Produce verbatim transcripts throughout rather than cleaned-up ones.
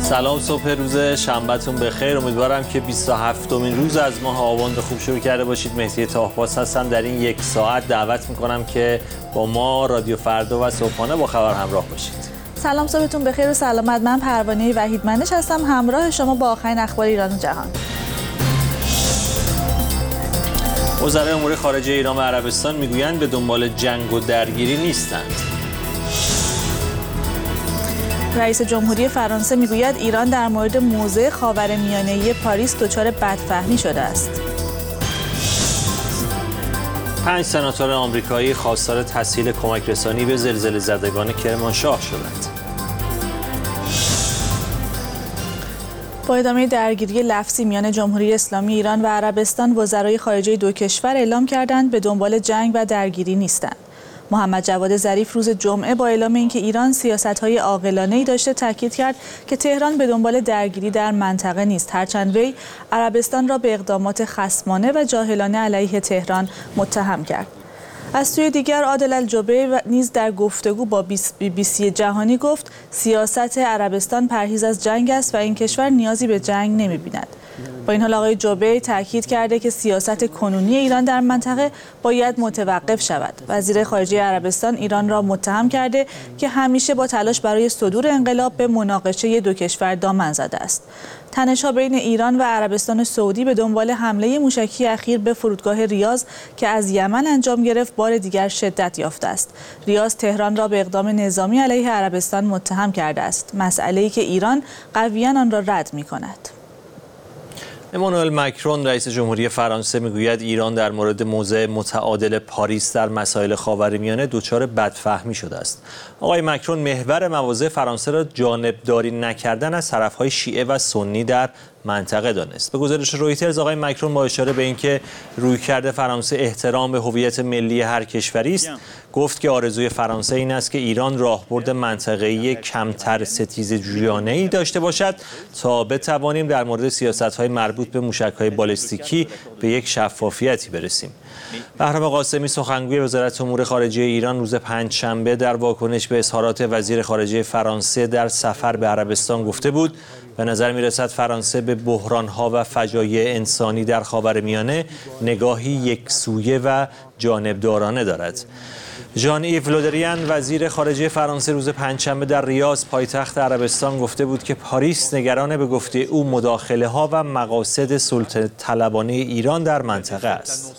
سلام، صبح روز شنبهتون بخیر. امیدوارم که بیست و هفتمین روز از ماه آبان خوب شروع کرده باشید. مهدی طاهباز هستم. در این یک ساعت دعوت میکنم که با ما رادیو فردا و صبحانه با خبر همراه باشید. سلام، صبحتون بخیر و سلامت. من پروانه وحیدمندش هستم، همراه شما با آخرین اخبار ایران و جهان. وزرای امور خارجه ایران و عربستان میگویند به دنبال جنگ و درگیری نیستند. رئیس جمهوری فرانسه میگوید ایران در مورد موضع خاورمیانه‌ای پاریس دچار بدفهمی شده است. پنج سناتور آمریکایی خواستار تسهیل کمک رسانی به زلزله زدگان کرمانشاه شدند. با ادامه درگیری لفظی میان جمهوری اسلامی ایران و عربستان، وزرای خارجه دو کشور اعلام کردند به دنبال جنگ و درگیری نیستند. محمد جواد ظریف روز جمعه با اعلام اینکه ایران سیاست‌های عاقلانه‌ای داشته تاکید کرد که تهران به دنبال درگیری در منطقه نیست، هرچند وی عربستان را به اقدامات خصمانه و جاهلانه علیه تهران متهم کرد. از سوی دیگر عادل الجبیر نیز در گفتگو با بی بی سی جهانی گفت سیاست عربستان پرهیز از جنگ است و این کشور نیازی به جنگ نمی‌بیند. با این حال آقای جبیر تاکید کرده که سیاست کنونی ایران در منطقه باید متوقف شود. وزیر خارجه عربستان ایران را متهم کرده که همیشه با تلاش برای صدور انقلاب به مناقشه دو کشور دامن زده است. تنش‌ها بین ایران و عربستان سعودی به دنبال حمله موشکی اخیر به فرودگاه ریاض که از یمن انجام گرفت بار دیگر شدت یافته است. ریاض تهران را به اقدام نظامی علیه عربستان متهم کرده است، مسئله‌ای که ایران قویاً آن را رد می‌کند. امانوئل مکرون رئیس جمهوری فرانسه میگوید ایران در مورد موضع متعادل پاریس در مسائل خاورمیانه دچار بدفهمی شده است. آقای مکرون محور مواضع فرانسه را جانبداری نکردن از طرف‌های شیعه و سنی در منطقه دانست. به گزارش رویترز آقای مکرون با اشاره به اینکه رویکرد فرانسه احترام به هویت ملی هر کشوری است، گفت که آرزوی فرانسه این است که ایران راهبرد منطقه‌ای کمتر ستیزجویانه‌ای داشته باشد تا بتوانیم در مورد سیاست‌های مربوط به موشک‌های بالستیکی به یک شفافیتی برسیم. بهرام قاسمی سخنگوی وزارت امور خارجه ایران روز پنجشنبه در واکنش به اظهارات وزیر خارجه فرانسه در سفر به عربستان گفته بود به نظر می‌رسد فرانسه به بحران‌ها و فجایع انسانی در خاورمیانه نگاهی یکسویه و جانبدارانه دارد. ژان ایو لودریان وزیر خارجه فرانسه روز پنجشنبه در ریاض پایتخت عربستان گفته بود که پاریس نگران به گفته او مداخله‌ها و مقاصد سلطه‌طلبانه ایران در منطقه است.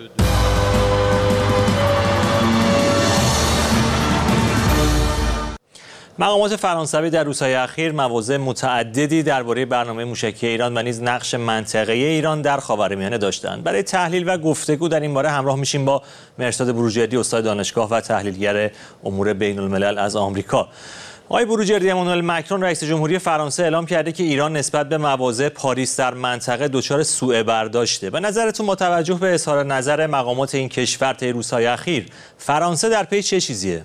مقامات فرانسوی در روزهای اخیر مواضع متعددی درباره برنامه موشکی ایران و نیز نقش منطقه‌ای ایران در خاورمیانه داشتند. برای تحلیل و گفتگو در این باره همراه میشیم با مهرزاد بروجردی، استاد دانشگاه و تحلیلگر امور بین الملل از آمریکا. آقای بروجردی، امانوئل مکرون رئیس جمهوری فرانسه اعلام کرده که ایران نسبت به مواضع پاریس در منطقه دچار سوء برداشته. به نظرتون با توجه به اظهار نظر مقامات این کشور طی روزهای اخیر، فرانسه در پی چه چیزیه؟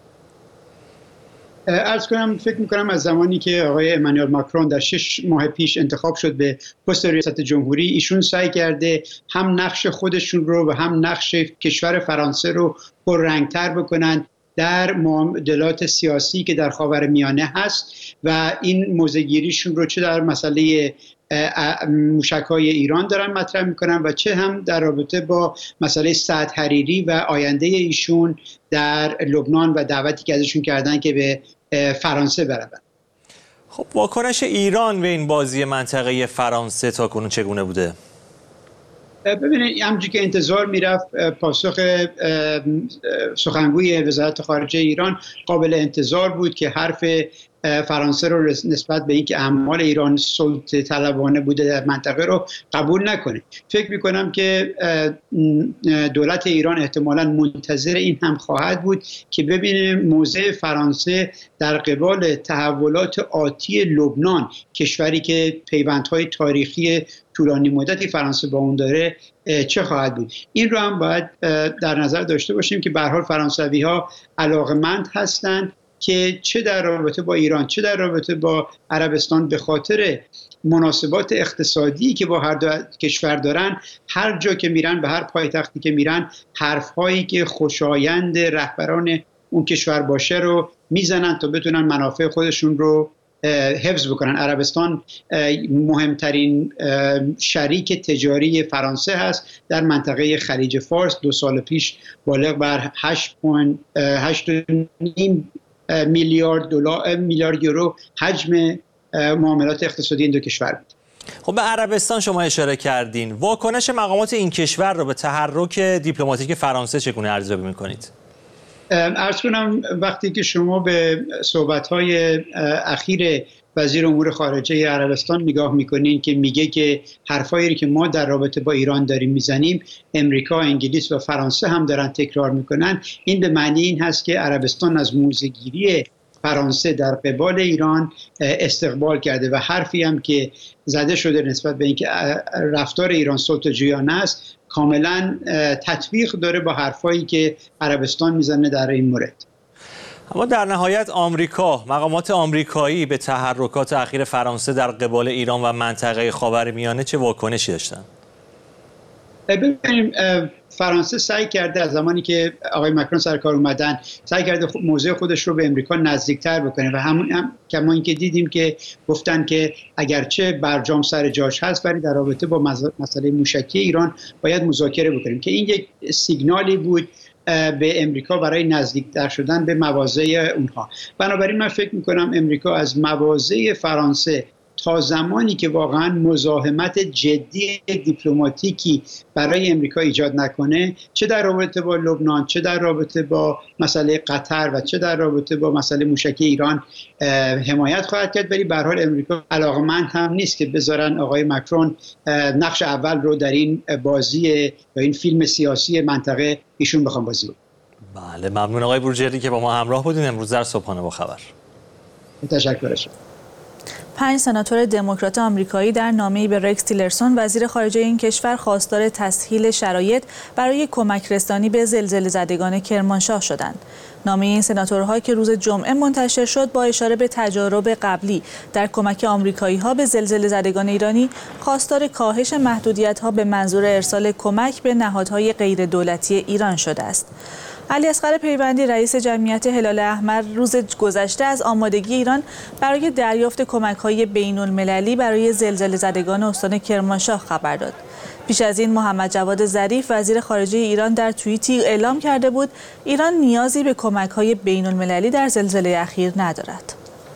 عرض کنم فکر میکنم از زمانی که آقای امانوئل ماکرون در شش ماه پیش انتخاب شد به پست ریاست جمهوری، ایشون سعی کرده هم نقش خودشون رو و هم نقش کشور فرانسه رو پررنگتر بکنن در معادلات سیاسی که در خاورمیانه هست و این موضع‌گیریشون رو چه در مسئله موشک‌های ایران دارن مطرح میکنن و چه هم در رابطه با مسئله سعد حریری و آینده ایشون در لبنان و دعوتی که ازشون کردن که به فرانسه برن. خب واکنش ایران به این بازی منطقه‌ای فرانسه تا کنون چگونه بوده؟ ببینید همونجوری که انتظار میرفت پاسخ سخنگوی وزارت خارجه ایران قابل انتظار بود که حرف فرانسه رو نسبت به اینکه اعمال ایران سلطه طلبانه بوده در منطقه رو قبول نکنه. فکر میکنم که دولت ایران احتمالاً منتظر این هم خواهد بود که ببینه موضع فرانسه در قبال تحولات آتی لبنان، کشوری که پیوندهای تاریخی طولانی مدتی فرانسه با اون داره، چه خواهد بود. این رو هم باید در نظر داشته باشیم که به هر حال فرانسوی‌ها علاقه‌مند هستند که چه در رابطه با ایران چه در رابطه با عربستان به خاطر مناسبات اقتصادی که با هر دو کشور دارن، هر جا که میرن، به هر پایتختی که میرن، حرفهایی که خوشایند رهبران اون کشور باشه رو میزنن تا بتونن منافع خودشون رو حفظ بکنن. عربستان مهمترین شریک تجاری فرانسه هست در منطقه خلیج فارس. دو سال پیش بالغ بر هشت و نیم میلیارد دلار میلیارد یورو حجم معاملات اقتصادی این دو کشور بود. خب به عربستان شما اشاره کردین. واکنش مقامات این کشور رو به تحرک دیپلماتیک فرانسه چگونه ارزیابی می‌کنید؟ عرض کنم وقتی که شما به صحبت‌های اخیر وزیر امور خارجه عربستان نگاه میکنین که میگه که حرفایی که ما در رابطه با ایران داریم میزنیم امریکا، انگلیس و فرانسه هم دارن تکرار میکنن، این به معنی این هست که عربستان از موضع‌گیری فرانسه در قبال ایران استقبال کرده و حرفی هم که زده شده نسبت به اینکه رفتار ایران سلطه‌جویانه است کاملا تطبیق داره با حرفایی که عربستان میزنه در این مورد. اما در نهایت آمریکا، مقامات آمریکایی به تحرکات اخیر فرانسه در قبال ایران و منطقه خاورمیانه چه واکنشی داشتن؟ ببینیم فرانسه سعی کرده از زمانی که آقای مکرون سر کار اومدن سعی کرده موضع خودش رو به امریکا نزدیکتر بکنه و همون هم کما اینکه دیدیم که گفتن که اگرچه برجام سر جاش هست ولی در رابطه با مسئله موشکی ایران باید مذاکره بکنیم که این یک سیگنالی بود به امریکا برای نزدیکتر شدن به مواضع اونها. بنابراین من فکر میکنم امریکا از مواضع فرانسه تا زمانی که واقعا مزاحمت جدی دیپلماتیکی برای امریکا ایجاد نکنه، چه در رابطه با لبنان، چه در رابطه با مسئله قطر و چه در رابطه با مسئله موشکی ایران حمایت خواهد کرد. ولی به هر حال امریکا علاقمند هم نیست که بذارن آقای مکرون نقش اول رو در این بازی یا این فیلم سیاسی منطقه ایشون بخوام بازی بود. بله، ممنون آقای بروجردی که با ما همراه بودین امروز در صبحانه با خبر. تشکر شما. پنج سناتور دموکرات آمریکایی در نامه‌ای به رکس تیلرسون وزیر خارجه این کشور خواستار تسهیل شرایط برای کمک رسانی به زلزله زدگان کرمانشاه شدند. نامه این سناتورها که روز جمعه منتشر شد با اشاره به تجارب قبلی در کمک آمریکایی‌ها به زلزله زدگان ایرانی خواستار کاهش محدودیت‌ها به منظور ارسال کمک به نهادهای غیردولتی ایران شده است. علی اصغر پیوندی رئیس جمعیت هلال احمر روز گذشته از آمادگی ایران برای دریافت کمک‌های بین‌المللی برای زلزله زدگان استان کرمانشاه خبر داد. پیش از این محمد جواد ظریف وزیر خارجه ایران در توییتی اعلام کرده بود ایران نیازی به کمک‌های بین‌المللی در زلزله اخیر ندارد.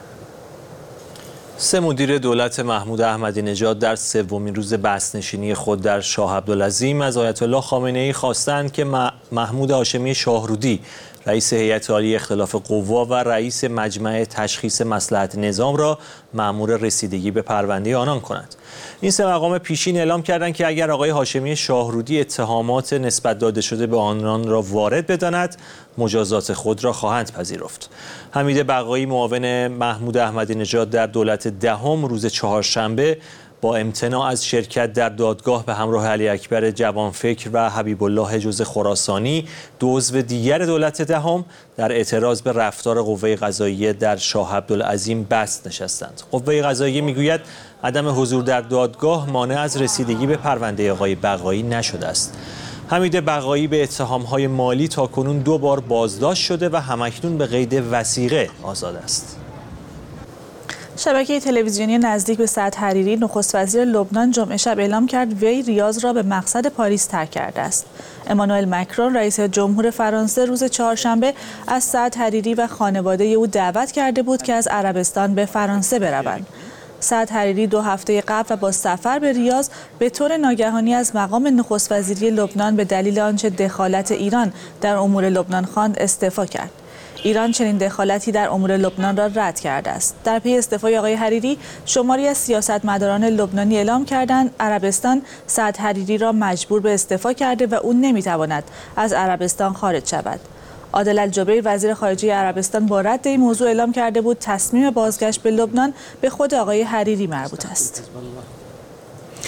سه مدیر دولت محمود احمدی نژاد در سومین روز بسنشینی خود در شاه عبدالعظیم از آیت الله خامنه‌ای خواستند که محمود هاشمی شاهرودی رئیس هیئت عالی اختلاف قوا و رئیس مجمع تشخیص مصلحت نظام را مأمور رسیدگی به پرونده آنان کنند. این سه مقام پیشین اعلام کردند که اگر آقای هاشمی شاهرودی اتهامات نسبت داده شده به آنان را وارد بداند مجازات خود را خواهند پذیرفت. حمید بقایی معاون محمود احمدی نژاد در دولت دهم روز چهارشنبه با امتناع از شرکت در دادگاه به همراه علی اکبر جوانفکر و حبیب الله حجوز خراسانی دو عضو دیگر دولت دهم در اعتراض به رفتار قوه قضاییه در شاه عبدالعظیم بست نشستند. قوه قضاییه میگوید عدم حضور در دادگاه مانع از رسیدگی به پرونده آقای بقایی نشده است. حمید بقایی به اتهام‌های مالی تاکنون دو بار بازداشت شده و همکنون به قید وثیقه آزاد است. شبکه تلویزیونی نزدیک به سعد حریری نخست وزیر لبنان جمعه شب اعلام کرد وی ریاض را به مقصد پاریس ترک کرده است. امانوئل مکرون رئیس جمهور فرانسه روز چهارشنبه از سعد حریری و خانواده او دعوت کرده بود که از عربستان به فرانسه بروند. سعد حریری دو هفته قبل و با سفر به ریاض به طور ناگهانی از مقام نخست وزیری لبنان به دلیل آنچه دخالت ایران در امور لبنان خواند استعفا کرد. ایران چنین دخالتی در امور لبنان را رد کرده است. در پی استعفای آقای حریری، شماری از سیاستمداران لبنانی اعلام کردند عربستان سعد حریری را مجبور به استعفا کرده و او نمیتواند از عربستان خارج شود. عادل الجبیر وزیر خارجه عربستان با رد این موضوع اعلام کرده بود تصمیم بازگشت به لبنان به خود آقای حریری مربوط است.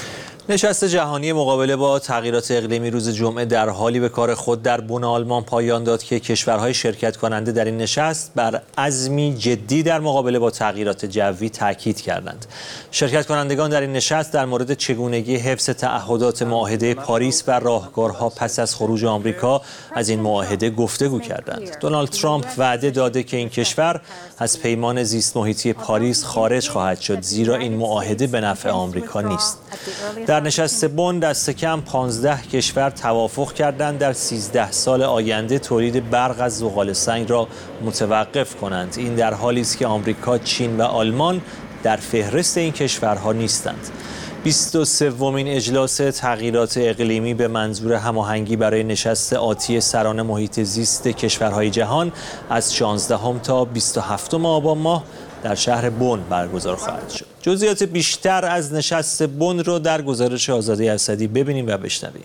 نشست جهانی مقابله با تغییرات اقلیمی روز جمعه در حالی به کار خود در بن آلمان پایان داد که کشورهای شرکت کننده در این نشست بر عزمی جدی در مقابله با تغییرات جوی تاکید کردند. شرکت کنندگان در این نشست در مورد چگونگی حفظ تعهدات معاهده پاریس و راهکارها پس از خروج آمریکا از این معاهده گفتگو کردند. دونالد ترامپ وعده داده که این کشور از پیمان زیست محیطی پاریس خارج خواهد شد، زیرا این معاهده به نفع آمریکا نیست. در نشست بن دست کم پانزده کشور توافق کردند در سیزده سال آینده تولید برق از زغال سنگ را متوقف کنند. این در حالی است که آمریکا، چین و آلمان در فهرست این کشورها نیستند. بیست و سومین اجلاس تغییرات اقلیمی به منظور هماهنگی برای نشست آتی سران محیط زیست کشورهای جهان از شانزدهم تا بیست و هفتم آبان ماه در شهر بن برگزار خواهد شد. جزئیات بیشتر از نشست بن رو در گزارش آزاده اسدی ببینیم و بشنویم.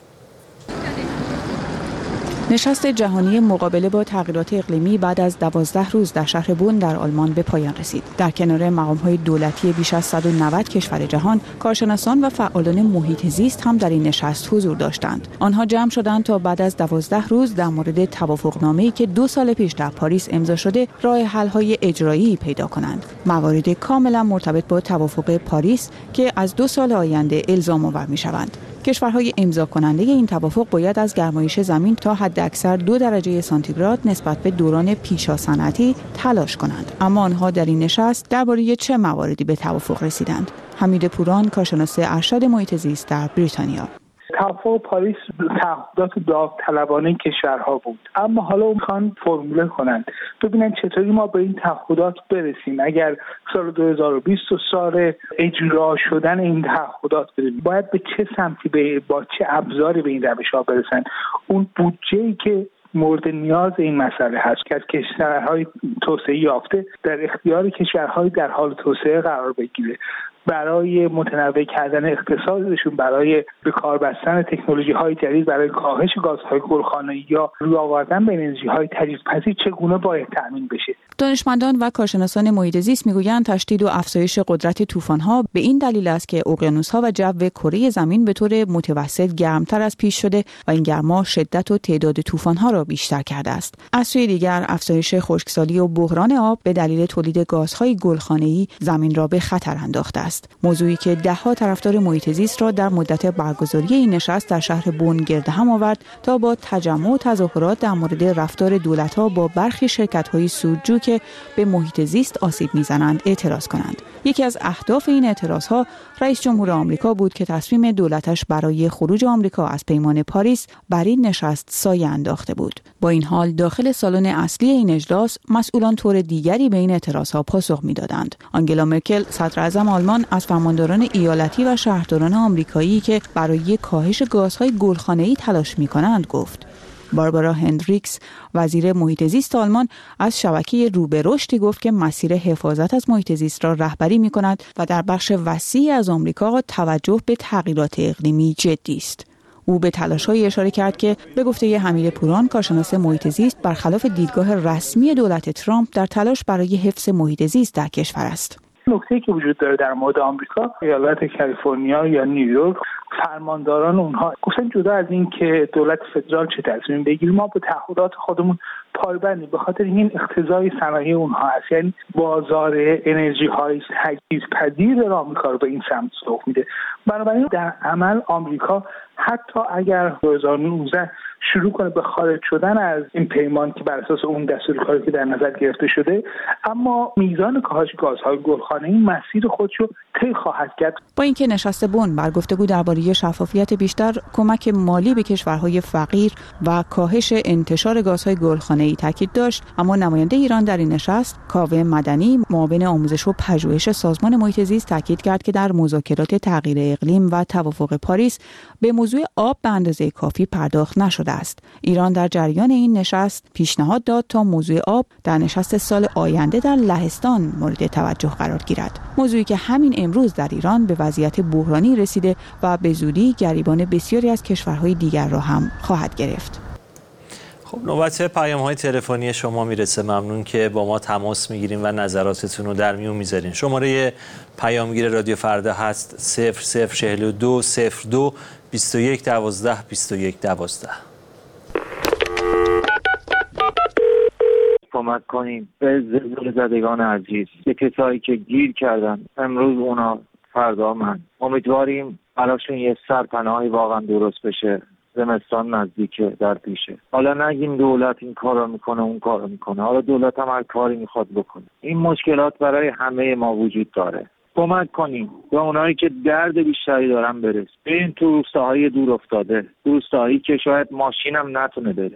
نشست جهانی مقابله با تغییرات اقلیمی بعد از دوازده روز در شهر بن در آلمان به پایان رسید. در کنار مقام‌های دولتی بیش از صد و نود کشور جهان، کارشناسان و فعالان محیط زیست هم در این نشست حضور داشتند. آنها جمع شدند تا بعد از دوازده روز در مورد توافقنامه‌ای که دو سال پیش در پاریس امضا شده، راه حل‌های اجرایی پیدا کنند. موارد کاملا مرتبط با توافق پاریس که از دو سال آینده الزام آور می‌شوند. کشورهای امضا کننده این توافق باید از گرمایش زمین تا حداکثر دو درجه سانتیگراد نسبت به دوران پیشا صنعتی تلاش کنند. اما آنها در این نشست درباره چه مواردی به توافق رسیدند؟ حمید پوران، کارشناس ارشد محیط زیست در بریتانیا: توافق پاریس تعهدات داوطلبانه کشورها بود، اما حالا میخوان فرموله کنند ببینن چطوری ما به این تعهدات برسیم. اگر سال دو هزار و بیست و سال اجرا شدن این تعهدات بریم، باید به چه سمتی، به با چه ابزاری به این روش‌ها برسن. اون بودجه‌ای که مورد نیاز این مسئله هست که از کشورهای توسعه یافته در اختیار کشورهای در حال توسعه قرار بگیره، برای متنوع کردن اقتصادشون، برای به کار بستن تکنولوژی‌های جدید، برای کاهش گازهای گلخانه‌ای یا روی آوردن به انرژی‌های تجدیدپذیر چگونه باید تأمین بشه. دانشمندان و کارشناسان محیط زیست میگویند تشدید و افزایش قدرت طوفان‌ها به این دلیل است که اقیانوس‌ها و جو کره زمین به طور متوسط گرمتر از پیش شده و این گرما شدت و تعداد طوفان‌ها را بیشتر کرده است. از سوی دیگر افزایش خشکسالی و بحران آب به دلیل تولید گازهای گلخانه‌ای زمین را به خطر انداخته است. موضوعی که ده‌ها طرفدار محیط زیست را در مدت برگزاری این نشست در شهر بن گرد هم آورد تا با تجمع و تظاهرات در مورد رفتار دولت‌ها با برخی شرکت‌های سودجو که به محیط زیست آسیب می‌زنند اعتراض کنند. یکی از اهداف این اعتراض‌ها رئیس جمهور آمریکا بود که تصمیم دولتش برای خروج آمریکا از پیمان پاریس بر این نشست سایه انداخته بود. با این حال داخل سالن اصلی این اجلاس مسئولان طور دیگری به این اعتراض‌ها پاسخ می‌دادند. آنگلا مرکل، صدراعظم آلمان، از فرمانداران ایالتی و شهرداران آمریکایی که برای کاهش گازهای گلخانه‌ای تلاش می‌کنند گفت. باربارا هندریکس، وزیر محیط زیست آلمان، از شبکه رو به رشدی گفت که مسیر حفاظت از محیط زیست را رهبری می‌کند و در بخش وسیعی از آمریکا توجه به تغییرات اقلیمی جدی است. او به تلاش‌هایی اشاره کرد که به گفته حمید پوران، کارشناس محیط زیست، برخلاف دیدگاه رسمی دولت ترامپ در تلاش برای حفظ محیط زیست در کشور است. نکته‌ای که وجود داره در مورد آمریکا، ایالت کالیفرنیا یا نیویورک، فرمانداران اونها گفتن جدا از این که دولت فدرال چه تصمیم بگیره، ما به تعهدات خودمون پایبندیم، به خاطر این اقتضای صنایع اونها هست. یعنی بازار انرژی های تجدیدپذیر آمریکا رو به این سمت سوق میده. بنابراین در عمل آمریکا حتی اگر دو هزار و نوزده شروع کنه به خارج شدن از این پیمان که بر اساس اون دستور کاری که در نظر گرفته شده، اما میزان کاهش گازهای گلخانه‌ای مسیر خودش رو طی خواهد کرد. با اینکه نشست بن بر گفتگو درباره شفافیت بیشتر، کمک مالی به کشورهای فقیر و کاهش انتشار گازهای گلخانه‌ای تاکید داشت، اما نماینده ایران در این نشست، کاوه مدنی، معاون آموزش و پژوهش سازمان محیط زیست، تاکید کرد که در مذاکرات تغییر اقلیم و توافق پاریس به موضوع آب به اندازه کافی پرداخت نشده است. ایران در جریان این نشست پیشنهاد داد تا موضوع آب در نشست سال آینده در لهستان مورد توجه قرار گیرد. موضوعی که همین امروز در ایران به وضعیت بحرانی رسیده و به زودی گریبان بسیاری از کشورهای دیگر را هم خواهد گرفت. خب نوبت پیام‌های تلفنی شما میرسه. ممنون که با ما تماس میگیریم و نظراتتون رو در میون میذارین. شماره پیامگیر رادیو فردا هست صفر صفر چهل و دو صفر دو بیست و یک دوازده بیست و یک دوازده. کمک کنیم به زلزله زدگان عزیز، به کسایی که گیر کردن، امروز اونا فردا من. امیدواریم براشون یه سرپناهی واقعا درست بشه. زمستان نزدیکه، در پیشه. حالا نگیم دولت این کارا میکنه اون کارا میکنه، حالا دولت هم هر کاری میخواد بکنه. این مشکلات برای همه ما وجود داره. کمک کنیم به اونایی که درد بیشتری دارن برس. بریم تو روستاهای دور افتاده، روستاهایی که شاید ماشینم نتونه بره.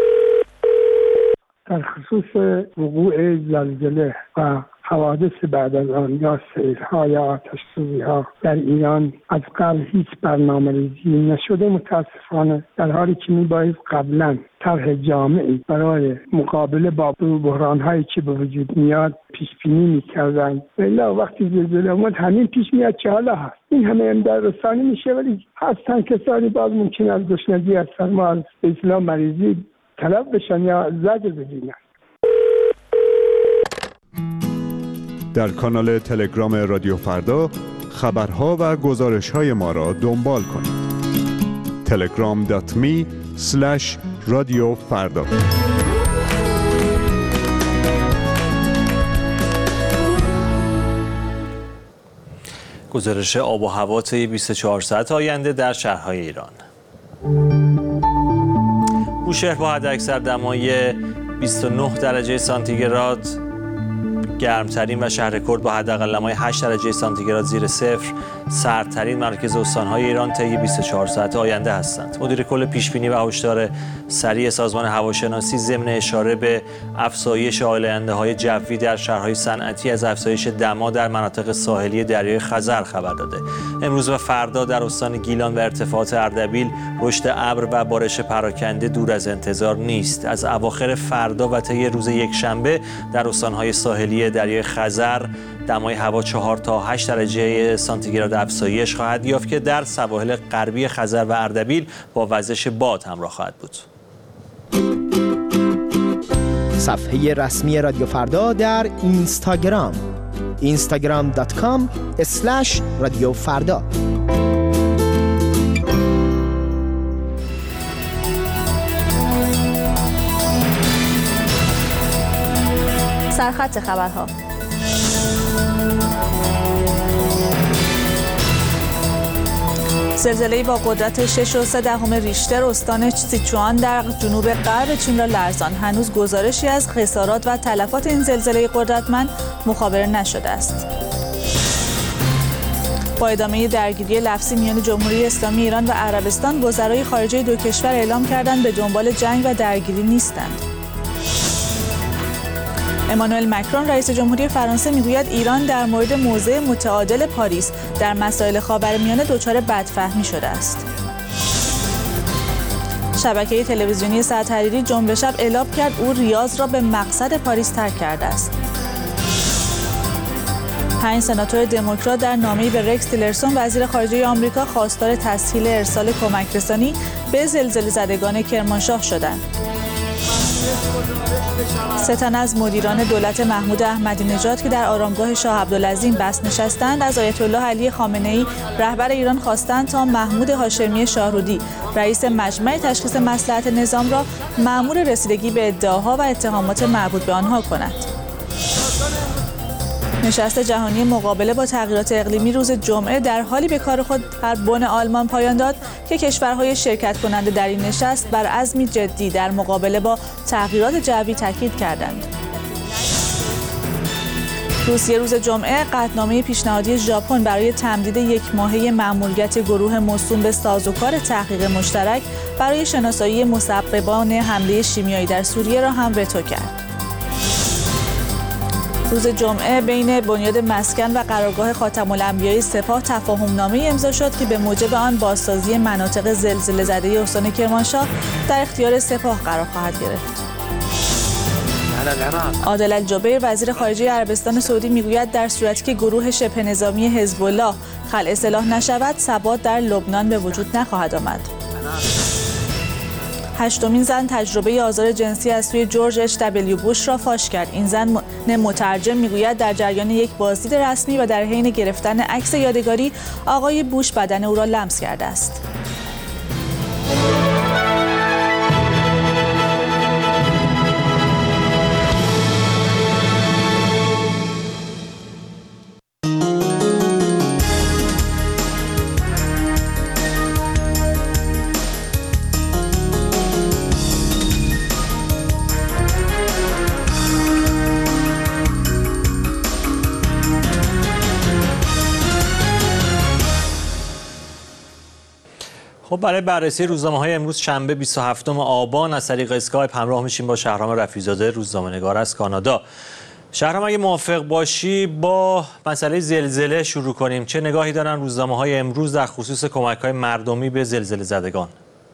در خصوص وقوع زلزله و حوادث بعد از آن یا سیل‌ها یا آتش‌سوزی‌ها در ایران از قبل هیچ برنامه‌ریزی نشده. متاسفانه در حالی که می‌باید قبلا طرح جامعی برای مقابله با بحران‌هایی که به وجود میاد پیش بینی می‌کردند. الا وقتی زلزله اومد همین پیش میاد که حالا هست. این همه هم در رسانه میشه، ولی هستن کسانی باز ممکن از گشنگی از سرما از اصلاح مریضی طلب بشن یا زجر بگیرن. در کانال تلگرام رادیو فردا خبرها و گزارش‌های ما را دنبال کنید. تلگرام دات می اسلش رادیو فردا. گزارش آب و هوا طی بیست و چهار ساعت آینده در شهرهای ایران. بوشهر با حداکثر دمای بیست و نه درجه سانتیگراد گرمترین و شهر کرد با حداقل دمای هشت درجه سانتیگراد زیر صفر سردترین مراکز استان‌های ایران طی بیست و چهار ساعت آینده هستند. مدیر کل پیشبینی و هشدار سریع سازمان هواشناسی ضمن اشاره به افزایش آلاینده‌های جوی در شهرهای صنعتی از افزایش دما در مناطق ساحلی دریای خزر خبر داده. امروز و فردا در استان گیلان و ارتفاعات اردبیل رشد ابر و بارش پراکنده دور از انتظار نیست. از اواخر فردا و طی روز یکشنبه در استان‌های ساحلی دریای خزر دمای هوا چهار تا هشت درجه سانتیگراد افزایش خواهد یافت که در سواحل غربی خزر و اردبیل با وزش باد همراه خواهد بود. صفحه رسمی رادیو فردا در اینستاگرام اینستاگرام دات کام اسلش رادیو فردا. سرخط خبرها. زلزله‌ای با قدرت شش و سه دهم ریشتر استان سیچوان در جنوب غرب چین را لرزاند. هنوز گزارشی از خسارات و تلفات این زلزله قدرتمند مخابره نشده است. با ادامه درگیری لفظی میان جمهوری اسلامی ایران و عربستان، وزرای خارجه دو کشور اعلام کردند به دنبال جنگ و درگیری نیستند. امانوئل مکرون رئیس جمهوری فرانسه میگوید ایران در مورد موضع متعادل پاریس در مسائل خاورمیانه دچار بدفهمی شده است. شبکه تلویزیونی سرتحریری جنبه شب اعلام کرد او ریاض را به مقصد پاریس ترک کرده است. پنج سناتور دموکرات در نامه‌ای به رکس تیلرسون وزیر خارجه آمریکا خواستار تسهیل ارسال کمک‌رسانی به زلزله زدگان کرمانشاه شدند. سه تن از مدیران دولت محمود احمدی نژاد که در آرامگاه شاه عبدالعظیم بس نشستند از آیت الله علی خامنه‌ای رهبر ایران خواستند تا محمود هاشمی شاهرودی رئیس مجمع تشخیص مصلحت نظام را مأمور رسیدگی به ادعاها و اتهامات مربوط به آنها کند. نشست جهانی مقابله با تغییرات اقلیمی روز جمعه در حالی به کار خود در بن آلمان پایان داد که کشورهای شرکت کننده در این نشست بر عزمی جدی در مقابله با تغییرات جوی تاکید کردند. روسیه روز جمعه قطعنامه پیشنهادی ژاپن برای تمدید یک ماهه مأموریت گروه موسوم به سازوکار تحقیق مشترک برای شناسایی مسببان حمله شیمیایی در سوریه را هم وتو کرد. روز جمعه بین بنیاد مسکن و قرارگاه خاتم الانبیاء سپاه تفاهم‌نامه‌ای امضا شد که به موجب آن بازسازی مناطق زلزله زده استان کرمانشاه در اختیار سپاه قرار خواهد گرفت. عادل الجبیر وزیر خارجه عربستان سعودی میگوید در صورتی که گروه شبه نظامی حزب الله خلع سلاح نشود، ثبات در لبنان به وجود نخواهد آمد. هشتمین زن تجربه آزار جنسی از سوی جورج اچ دبلیو بوش را فاش کرد. این زن مترجم میگوید در جریان یک بازدید رسمی و در حین گرفتن عکس یادگاری آقای بوش بدن او را لمس کرده است. خب برای بررسی روزنامه‌های امروز شنبه بیست و هفتم آبان از طریق اسکایپ همراه میشیم با شهرام رفیع‌زاده، روزنامه‌نگار از کانادا. شهرام، اگه موافق باشی با مسئله زلزله شروع کنیم. چه نگاهی دارن روزنامه‌های امروز در خصوص کمک‌های مردمی به زلزله زدگان؟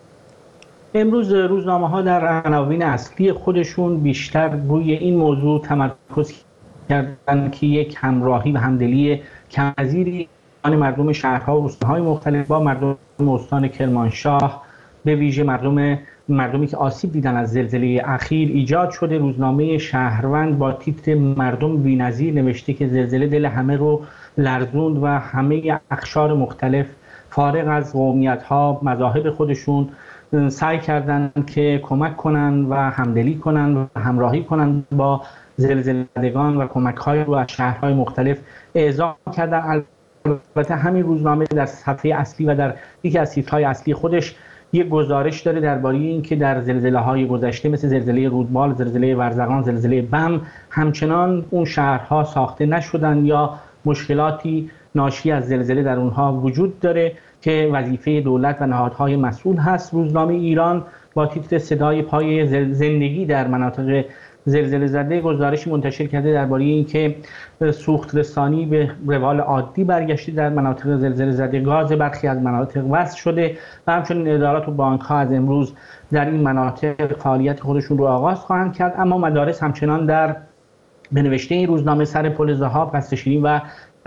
امروز روزنامه‌ها در عناوین اصلی خودشون بیشتر روی این موضوع تمرکز کردن که یک همراهی و همدلی کم‌نظیری مردم شهرها و روستاهای مختلف با مردم استان کرمانشاه، به ویژه مردم مردمی که آسیب دیدن از زلزله اخیر ایجاد شده. روزنامه شهروند با تیتر مردم بی‌نظیر نوشته که زلزله دل همه رو لرزوند و همه اقشار مختلف فارغ از قومیت‌ها، مذاهب خودشون سعی کردند که کمک کنن و همدلی کنن و همراهی کنن با زلزله زدگان و کمک‌های رو از شهرهای مختلف اعزام کردن. البته همین روزنامه در صفحه اصلی و در یکی از تیترهای اصلی خودش یک گزارش داره درباره اینکه در زلزله‌های گذشته مثل زلزله رودبال، زلزله ورزگان، زلزله بم همچنان اون شهرها ساخته نشدن یا مشکلاتی ناشی از زلزله در اونها وجود داره که وظیفه دولت و نهادهای مسئول هست. روزنامه ایران با تیتر صدای پای زندگی در مناطق زلزله زده گزارشی منتشر کرده درباره اینکه سوخت رسانی به روال عادی برگشته در مناطق زلزله زده، گاز برخی از مناطق وصل شده و همچنین ادارات و بانک‌ها از امروز در این مناطق فعالیت خودشون رو آغاز خواهند کرد. اما مدارس همچنان در به نوشته این روزنامه سر پل ذهاب، قصر شیرین و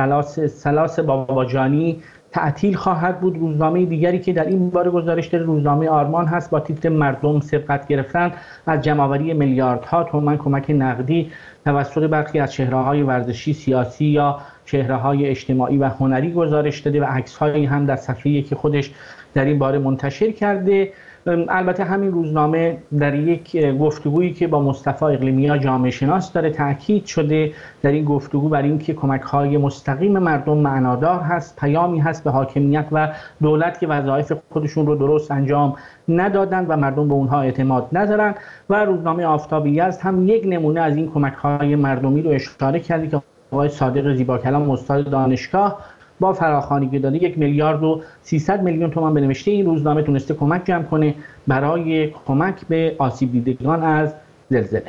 سلاس باباجانی تعطیل خواهد بود. روزنامه دیگری که در این باره گزارش داره روزنامه آرمان هست با تیتر مردم سبقت گرفتن از جمع‌آوری میلیاردها تومان کمک نقدی توسط برخی از چهره‌های ورزشی، سیاسی یا چهره‌های اجتماعی و هنری گزارش داده و عکس‌هایی هم در صفحه‌ای که خودش در این باره منتشر کرده. البته همین روزنامه در یک گفتگویی که با مصطفی اقلیمیا جامعه شناس داره تاکید شده در این گفتگو بر اینکه کمک‌های مستقیم مردم معنادار هست، پیامی هست به حاکمیت و دولت که وظایف خودشون رو درست انجام ندادن و مردم به اونها اعتماد ندارن. و روزنامه آفتاب یزد هم یک نمونه از این کمک‌های مردمی رو اشاره کرده که آقای صادق زیباکلام استاد دانشگاه با فراخوانی که داده یک میلیارد و سیصد میلیون تومان به نوشته این روزنامه تونسته کمک جمع کنه برای کمک به آسیب دیدگان از زلزله.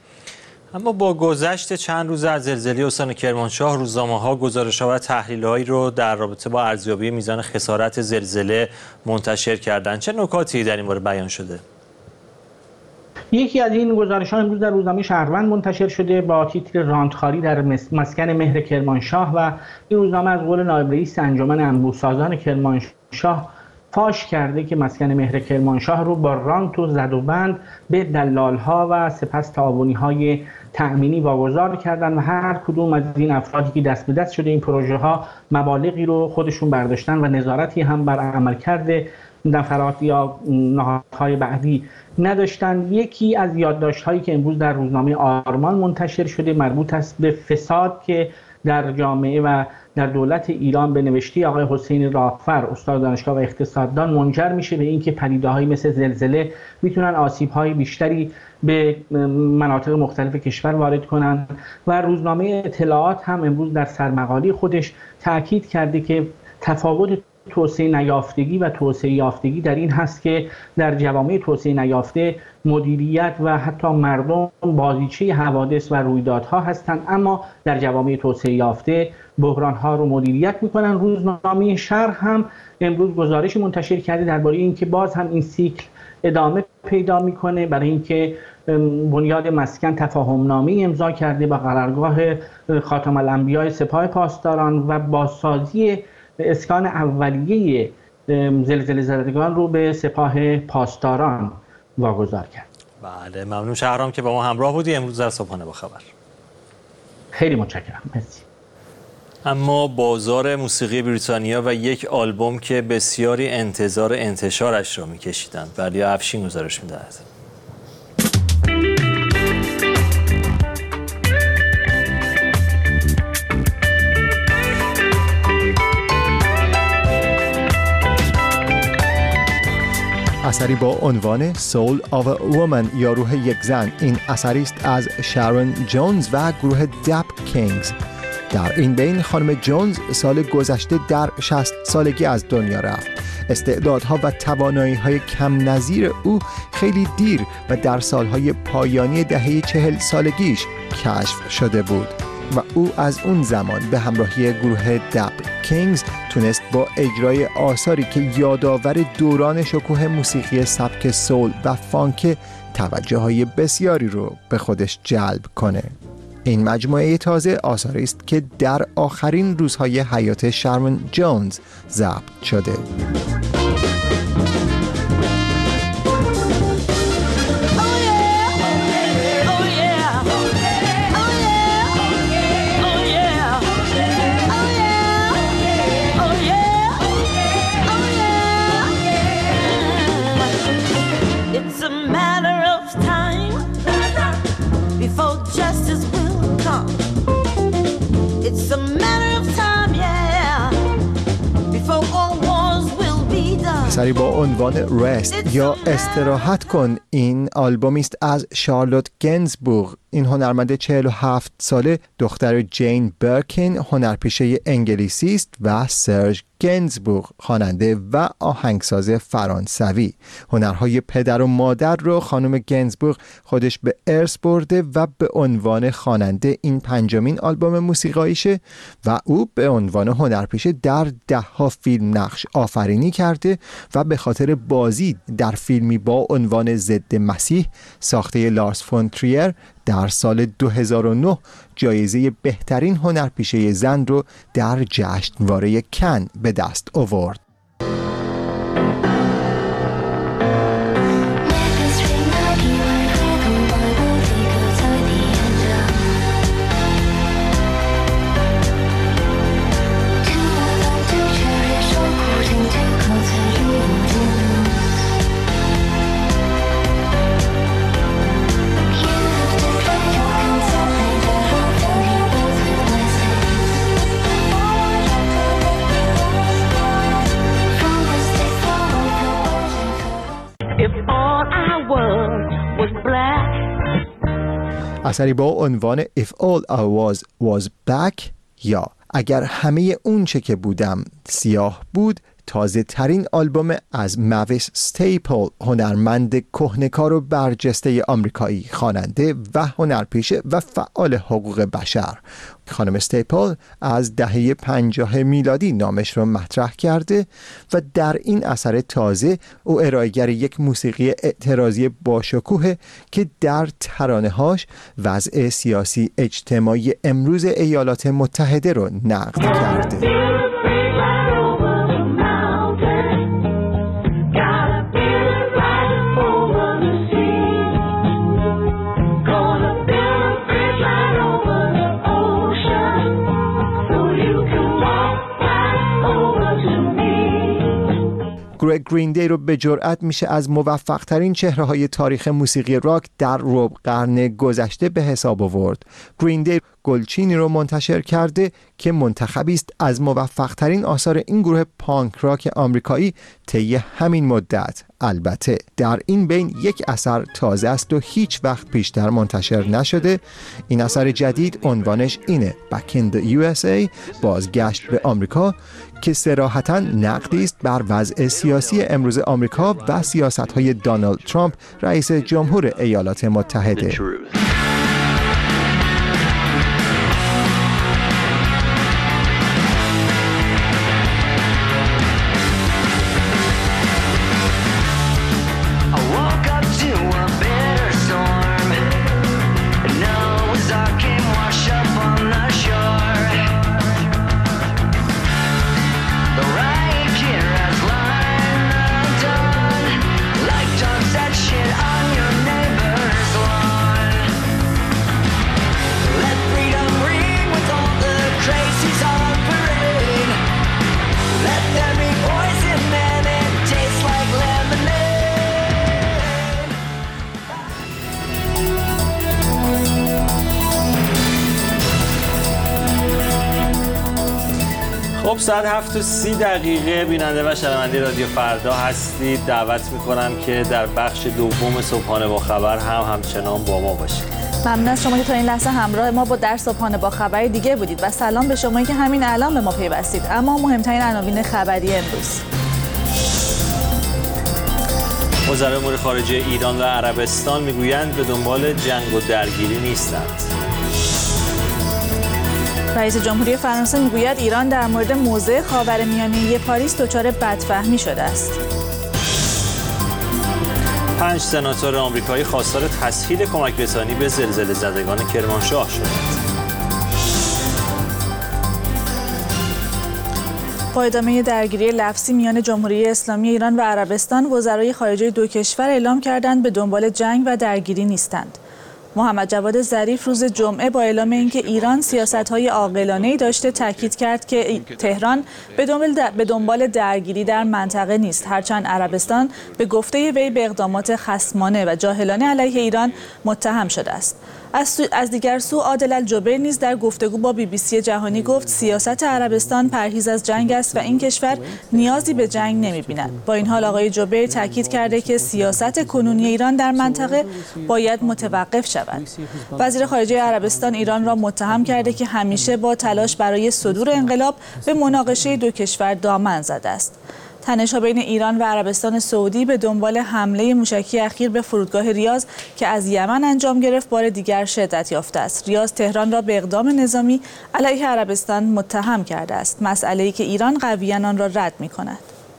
اما با گذشت چند روز از زلزله استان کرمانشاه، روزنامه‌ها گزارش‌ها و تحلیل‌هایی رو در رابطه با ارزیابی میزان خسارت زلزله منتشر کردند. چه نکاتی در این باره بیان شده؟ یکی از این گزارش‌ها امروز در روزنامه شهروند منتشر شده با تیتر راندخاری در مسکن مهر کرمانشاه و این روزنامه از قول نایب رئیس انجمن انبوه‌سازان کرمانشاه فاش کرده که مسکن مهر کرمانشاه رو با رانت و زد و بند به دلال‌ها و سپس تعاونی‌های تأمینی واگذار کردن و هر کدوم از این افرادی که دست به دست شده این پروژه‌ها مبالغی رو خودشون برداشتن و نظارتی هم بر عملکرد نفرات یا نهادهای بعدی نداشتند. یکی از یادداشت‌هایی که امروز در روزنامه آرمان منتشر شده مربوط است به فساد که در جامعه و در دولت ایران به نوشته آقای حسین رافر استاد دانشگاه و اقتصاددان منجر میشه به اینکه پدیده‌های مثل زلزله میتونن آسیب‌های بیشتری به مناطق مختلف کشور وارد کنند. و روزنامه اطلاعات هم امروز در سرمقاله خودش تاکید کرده که تفاوت توسعه نیافتگی و توسعه یافتگی در این هست که در جوامع توسعه نیافته مدیریت و حتی مردم بازیچه حوادث و رویدادها هستند، اما در جوامع توسعه یافته بحرانها رو مدیریت میکنن. روزنامه شرق هم امروز گزارش منتشر کرده درباره اینکه باز هم این سیکل ادامه پیدا میکنه برای اینکه بنیاد مسکن تفاهم نامه امضا کرده با قرارگاه خاتم الانبیاء سپاه پاسداران و بازسازی اسکان اولیه زلزله زدگان رو به سپاه پاسداران واگذار کرد. بله ممنون شهرام که با ما همراه بودی امروز در صبحانه با خبر. خیلی متشکرم. مرسی. اما بازار موسیقی بریتانیا و یک آلبوم که بسیاری انتظار انتشارش را می‌کشیدند. بریا افشین گزارش می‌دهد. اثری با عنوان Soul of a Woman یا روح یک زن. این اثری است از شارون جونز و گروه دپ کینگز. در این بین خانم جونز سال گذشته در شصت سالگی از دنیا رفت. استعدادها و توانایی‌های کم نظیر او خیلی دیر و در سالهای پایانی دهه چهل سالگیش کشف شده بود و او از اون زمان به همراهی گروه دپ کینگز تونست با اجرای آثاری که یادآور دوران شکوه موسیقی سبک سول و فانک توجه‌های بسیاری رو به خودش جلب کنه. این مجموعه تازه آثاری است که در آخرین روزهای حیات شارون جونز ضبط شده. اثری با عنوان رست یا استراحت کن. این آلبومی است از شارلوت گنزبورگ. این هنرمند چهل و هفت ساله دختر جین برکین هنرپیشه انگلیسی است و سرژ گنزبورگ خواننده و آهنگساز فرانسوی. هنرهای پدر و مادر رو خانم گنزبورگ خودش به ارث برده و به عنوان خواننده این پنجمین آلبوم موسیقاییشه و او به عنوان هنرپیشه در ده ها فیلم نقش آفرینی کرده و به خاطر بازی در فیلمی با عنوان ضد مسیح ساخته لارس فون تریر در سال دو هزار و نه جایزه بهترین هنرپیشه زن رو در جشنواره کن به دست آورد. اثری با عنوان If All I Was Was Black یا اگر همه اون چه که بودم سیاه بود، تازه ترین آلبوم از مویس ستیپل، هنرمند کهنه‌کار و برجسته آمریکایی، خواننده و هنرپیشه و فعال حقوق بشر. خانم ستیپل از دهه پنجاه میلادی نامش رو مطرح کرده و در این اثر تازه او ارائه‌گر یک موسیقی اعتراضی باشکوه که در ترانه‌هاش وضع سیاسی اجتماعی امروز ایالات متحده رو نقد کرده. گروه گرین دی رو به جرئت میشه از موفق ترین چهره های تاریخ موسیقی راک در ربع قرن گذشته به حساب آورد. گرین دی گلچینی رو منتشر کرده که منتخبی است از موفق ترین آثار این گروه پانک راک آمریکایی طی همین مدت. البته در این بین یک اثر تازه است و هیچ وقت پیشتر منتشر نشده. این اثر جدید عنوانش اینه Back in the یو اس ای، بازگشت به آمریکا، که صراحتاً نقدی است بر وضع سیاسی امروز آمریکا و سیاست‌های دونالد ترامپ رئیس جمهور ایالات متحده. Shit خب ساعت هفت و سی دقیقه بیننده و شنونده رادیو فردا هستید. دعوت میکنم که در بخش دوم صبحانه با خبر هم همچنان با ما باشید. ممنون از شما که تا این لحظه همراه ما با در صبحانه با خبر دیگه بودید و سلام به شما که همین الان به ما پیوستید. اما مهمترین عناوین خبری امروز: وزرای امور خارجه ایران و عربستان میگویند به دنبال جنگ و درگیری نیستند. رئیس جمهوری فرانسه میگوید ایران در مورد موضع خاورمیانه پاریس دچار بدفهمی شده است. پنج سناتور آمریکایی خواستار تسهیل کمک رسانی به زلزله زدگان کرمانشاه شدند. با ادامه درگیری لفظی میان جمهوری اسلامی ایران و عربستان، وزرای خارجه دو کشور اعلام کردند به دنبال جنگ و درگیری نیستند. محمد جواد ظریف روز جمعه با اعلام اینکه ایران سیاست‌های عاقلانه‌ای داشته تاکید کرد که تهران به دنبال درگیری در منطقه نیست، هرچند عربستان به گفته وی به اقدامات خصمانه و جاهلانه علیه ایران متهم شده است. از دیگر سو عادل الجبیر نیز در گفتگو با بی بی سی جهانی گفت سیاست عربستان پرهیز از جنگ است و این کشور نیازی به جنگ نمی‌بیند. با این حال آقای جبیر تاکید کرده که سیاست کنونی ایران در منطقه باید متوقف شود. وزیر خارجه عربستان ایران را متهم کرده که همیشه با تلاش برای صدور انقلاب به مناقشه دو کشور دامن زده است. تنش‌ها بین ایران و عربستان سعودی به دنبال حمله موشکی اخیر به فرودگاه ریاض که از یمن انجام گرفت بار دیگر شدت یافته است. ریاض تهران را به اقدام نظامی علیه عربستان متهم کرده است، مسئله‌ای که ایران قویاً آن را رد می‌کند.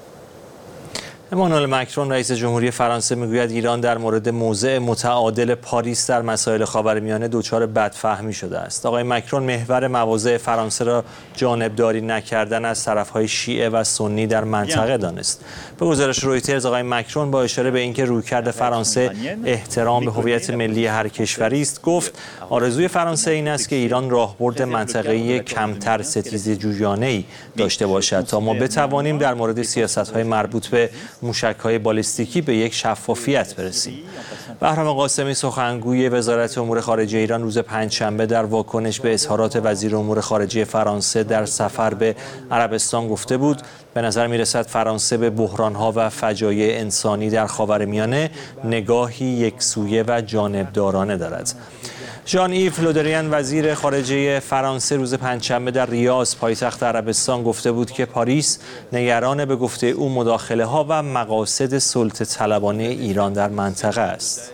امانوئل مکرون رئیس جمهوری فرانسه میگوید ایران در مورد موضع متعادل پاریس در مسائل خاورمیانه دچار بدفهمی شده است. آقای مکرون محور مواضع فرانسه را جانبداری نکردن از طرف‌های شیعه و سنی در منطقه دانست. به گزارش رویترز آقای مکرون با اشاره به اینکه رویکرد فرانسه احترام به هویت ملی هر کشوری است گفت آرزوی فرانسه این است که ایران راهبرد منطقه‌ای کمتر ستیزجویانه‌ای داشته باشد تا ما بتوانیم در مورد سیاست‌های مربوط به موشک‌های بالستیکی به یک شفافیت برسیم. بهرام قاسمی سخنگوی وزارت امور خارجه ایران روز پنجشنبه در واکنش به اظهارات وزیر امور خارجه فرانسه در سفر به عربستان گفته بود به نظر می‌رسد فرانسه به بحران‌ها و فجایع انسانی در خاورمیانه نگاهی یکسویه و جانبدارانه دارد. ژان ایو لودریان وزیر خارجه فرانسه روز پنجشنبه در ریاض پایتخت عربستان گفته بود که پاریس نگران به گفته او مداخله‌ها و مقاصد سلطه‌طلبانه ایران در منطقه است.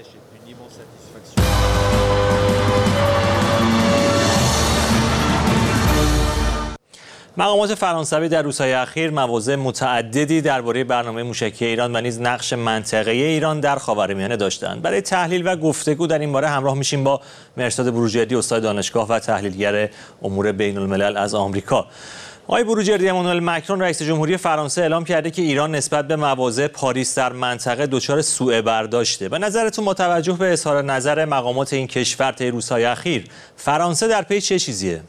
مقامات فرانسوی در روزهای اخیر مواضع متعددی درباره برنامه موشکی ایران و نیز نقش منطقه‌ای ایران در خاورمیانه داشتند. برای تحلیل و گفتگو در این باره همراه میشیم با مرصاد بروجردی، استاد دانشگاه و تحلیلگر امور بین الملل از آمریکا. آقای بروجردی، امانوئل مکرون رئیس جمهوری فرانسه اعلام کرده که ایران نسبت به مواضع پاریس در منطقه دچار سوء برداشته. به نظرتون با توجه به اظهار نظر مقامات این کشور طی روزهای اخیر فرانسه در پی چه چیزیه؟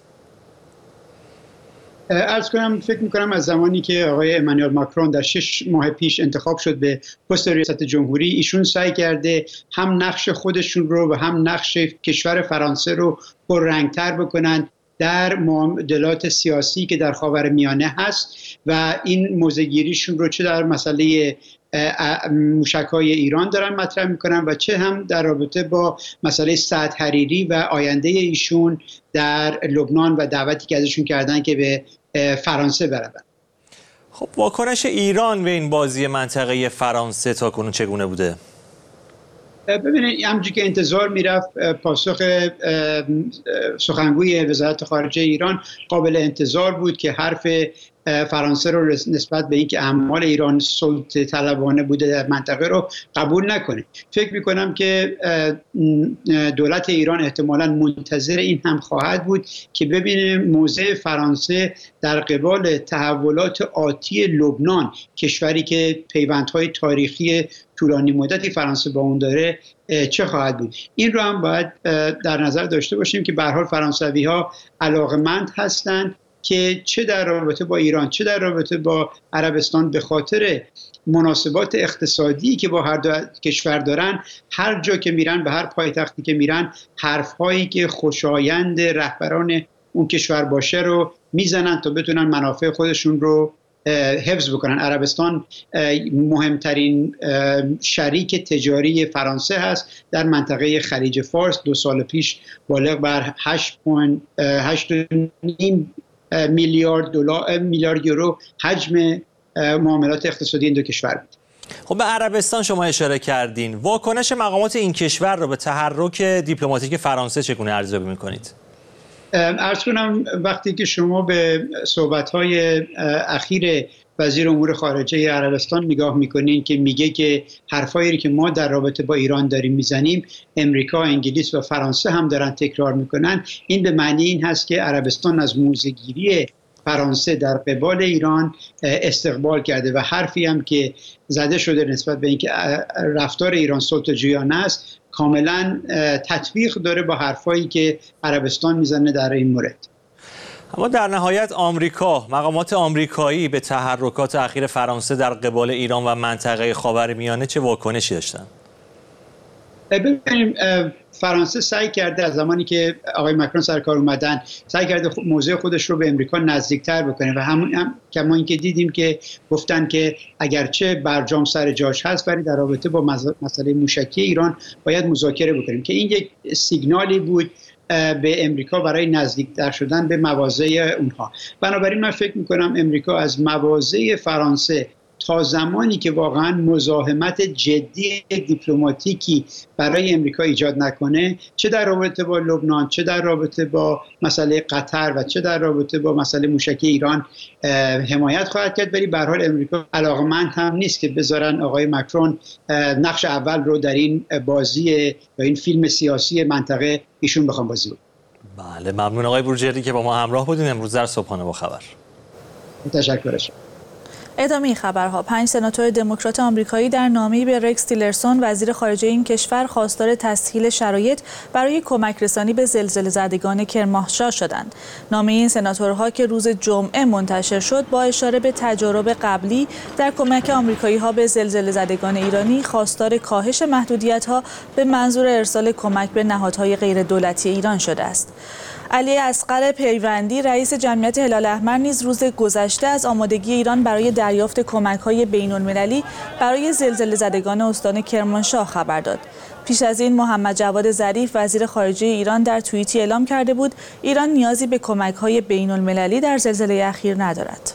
عرض کنم فکر میکنم از زمانی که آقای امانوئل ماکرون در شش ماه پیش انتخاب شد به پست ریاست جمهوری، ایشون سعی کرده هم نقش خودشون رو و هم نقش کشور فرانسه رو پررنگتر بکنن در معادلات سیاسی که در خاورمیانه هست و این موضع‌گیریشون رو چه در مسئله موشک‌های ایران دارن مطرح میکنن و چه هم در رابطه با مسئله سعد حریری و آینده ایشون در لبنان و دعوتی که ازشون کردن که به فرانسه برن. خب واکنش ایران به این بازی منطقه‌ای فرانسه تا کنون چگونه بوده؟ ببینید همونجوری که انتظار میرفت پاسخ سخنگوی وزارت خارجه ایران قابل انتظار بود که حرف فرانسه رو نسبت به اینکه اعمال ایران سلطه طلبانه بوده در منطقه رو قبول نکنه. فکر میکنم که دولت ایران احتمالاً منتظر این هم خواهد بود که ببینه موضع فرانسه در قبال تحولات آتی لبنان، کشوری که پیوندهای تاریخی طولانی مدتی فرانسه با اون داره، چه خواهد بود. این رو هم باید در نظر داشته باشیم که به هر حال فرانسوی‌ها علاقه‌مند هستند که چه در رابطه با ایران چه در رابطه با عربستان به خاطر مناسبات اقتصادی که با هر دو کشور دارن، هر جا که میرن، به هر پایتختی که میرن، حرفهایی که خوشایند رهبران اون کشور باشه رو میزنن تا بتونن منافع خودشون رو حفظ بکنن. عربستان مهمترین شریک تجاری فرانسه هست در منطقه خلیج فارس. دو سال پیش بالغ بر هشت و نیم میلیارد دلار میلیارد یورو حجم معاملات اقتصادی این دو کشور بود. خب به عربستان شما اشاره کردین. واکنش مقامات این کشور رو به تحرک دیپلماتیک فرانسه چگونه ارزیابی می‌کنید؟ عرض کنم وقتی که شما به صحبت‌های اخیر وزیر امور خارجه عربستان نگاه میکنین که میگه که حرفایی که ما در رابطه با ایران داریم میزنیم امریکا، انگلیس و فرانسه هم دارن تکرار میکنن، این به معنی این هست که عربستان از موضع‌گیری فرانسه در قبال ایران استقبال کرده و حرفی هم که زده شده نسبت به اینکه رفتار ایران سلطه‌جویانه است کاملا تطبیق داره با حرفایی که عربستان میزنه در این مورد. اما در نهایت آمریکا، مقامات آمریکایی به تحرکات اخیر فرانسه در قبال ایران و منطقه خاورمیانه چه واکنشی داشتن؟ ببینیم فرانسه سعی کرده از زمانی که آقای مکرون سر کار اومدن سعی کرده موضع خودش رو به امریکا نزدیکتر بکنه و همون هم که ما اینکه دیدیم که گفتن که اگرچه برجام سر جاش هست ولی در رابطه با مسئله موشکی ایران باید مذاکره بکنیم، که این یک سیگنالی بود به امریکا برای نزدیکتر شدن به مواضع اونها. بنابراین من فکر میکنم امریکا از مواضع فرانسه تا زمانی که واقعا مزاحمت جدی دیپلماتیکی برای امریکا ایجاد نکنه، چه در رابطه با لبنان، چه در رابطه با مسئله قطر و چه در رابطه با مسئله موشکی ایران حمایت خواهد کرد. ولی به هر حال امریکا علاقمند هم نیست که بذارن آقای مکرون نقش اول رو در این بازی یا این فیلم سیاسی منطقه ایشون بخوام بازی کنن. بله، ممنون آقای بروجردی که با ما همراه بودین امروز در صبحانه با خبر. تشکر شما. ادامه این خبرها. پنج سناتور دموکرات آمریکایی در نامه‌ای به رکس تیلرسون وزیر خارجه این کشور خواستار تسهیل شرایط برای کمک رسانی به زلزله زدگان کرمانشاه شدند. نامه این سناتورها که روز جمعه منتشر شد با اشاره به تجارب قبلی در کمک آمریکایی‌ها به زلزله زدگان ایرانی خواستار کاهش محدودیت‌ها به منظور ارسال کمک به نهادهای غیردولتی ایران شده است. علی اصغر پیوندی رئیس جمعیت هلال احمر نیز روز گذشته از آمادگی ایران برای دریافت کمک‌های بین‌المللی برای زلزله زدگان استان کرمانشاه خبر داد. پیش از این محمد جواد ظریف وزیر خارجه ایران در توییتی اعلام کرده بود ایران نیازی به کمک‌های بین‌المللی در زلزله اخیر ندارد.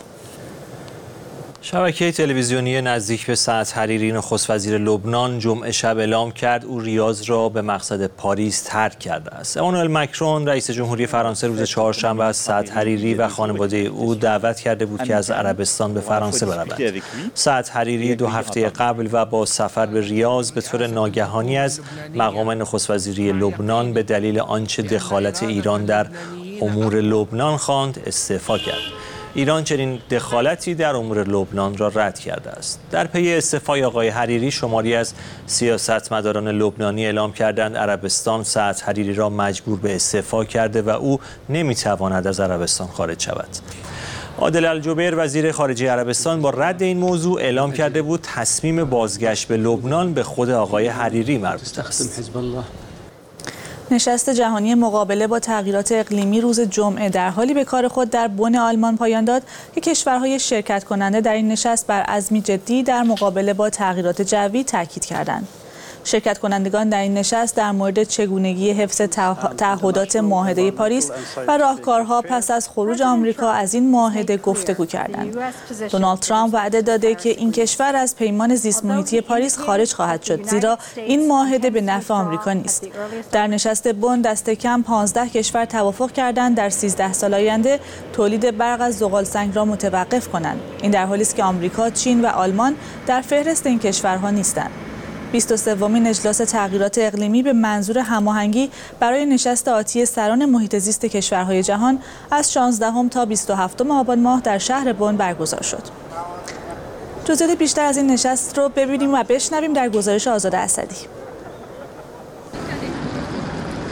شبکه تلویزیونی نزدیک به سعد حریری نخست وزیر لبنان جمعه شب اعلام کرد او ریاض را به مقصد پاریس ترک کرده است. امانوئل مکرون رئیس جمهوری فرانسه روز چهارشنبه از سعد حریری و خانواده او دعوت کرده بود که از عربستان به فرانسه برود. سعد حریری دو هفته قبل و با سفر به ریاض به طور ناگهانی از مقام نخست وزیری لبنان به دلیل آنچه دخالت ایران در امور لبنان خواند استعفا کرد. ایران چنین دخالتی در امور لبنان را رد کرده است. در پی استعفای آقای حریری شماری از سیاستمداران لبنانی اعلام کردند عربستان سعد حریری را مجبور به استعفا کرده و او نمیتواند از عربستان خارج شود. عادل الجبیر وزیر خارجه عربستان با رد این موضوع اعلام کرده بود تصمیم بازگشت به لبنان به خود آقای حریری مربوط است. نشست جهانی مقابله با تغییرات اقلیمی روز جمعه در حالی به کار خود در بن آلمان پایان داد که کشورهای شرکت کننده در این نشست بر عزمی جدی در مقابله با تغییرات جوی تاکید کردند. شرکت کنندگان در این نشست در مورد چگونگی حفظ تعهدات معاهده پاریس و راهکارها پس از خروج آمریکا از این معاهده گفتگو کردند. دونالد ترامپ وعده داده که این کشور از پیمان زیست محیطی پاریس خارج خواهد شد زیرا این معاهده به نفع آمریکا نیست. در نشست بن دست کم پانزده کشور توافق کردند در سیزده سال آینده تولید برق از زغالسنگ را متوقف کنند. این در حالی است که آمریکا، چین و آلمان در فهرست این کشورها نیستند. بیست و سومین اجلاس تغییرات اقلیمی به منظور هماهنگی برای نشست آتی سران محیط زیست کشورهای جهان از شانزدهم تا بیست و هفتم آبان ماه در شهر بن برگزار شد. جزئیات بیشتر از این نشست رو ببینیم و بشنویم در گزارش آزاد اسدی.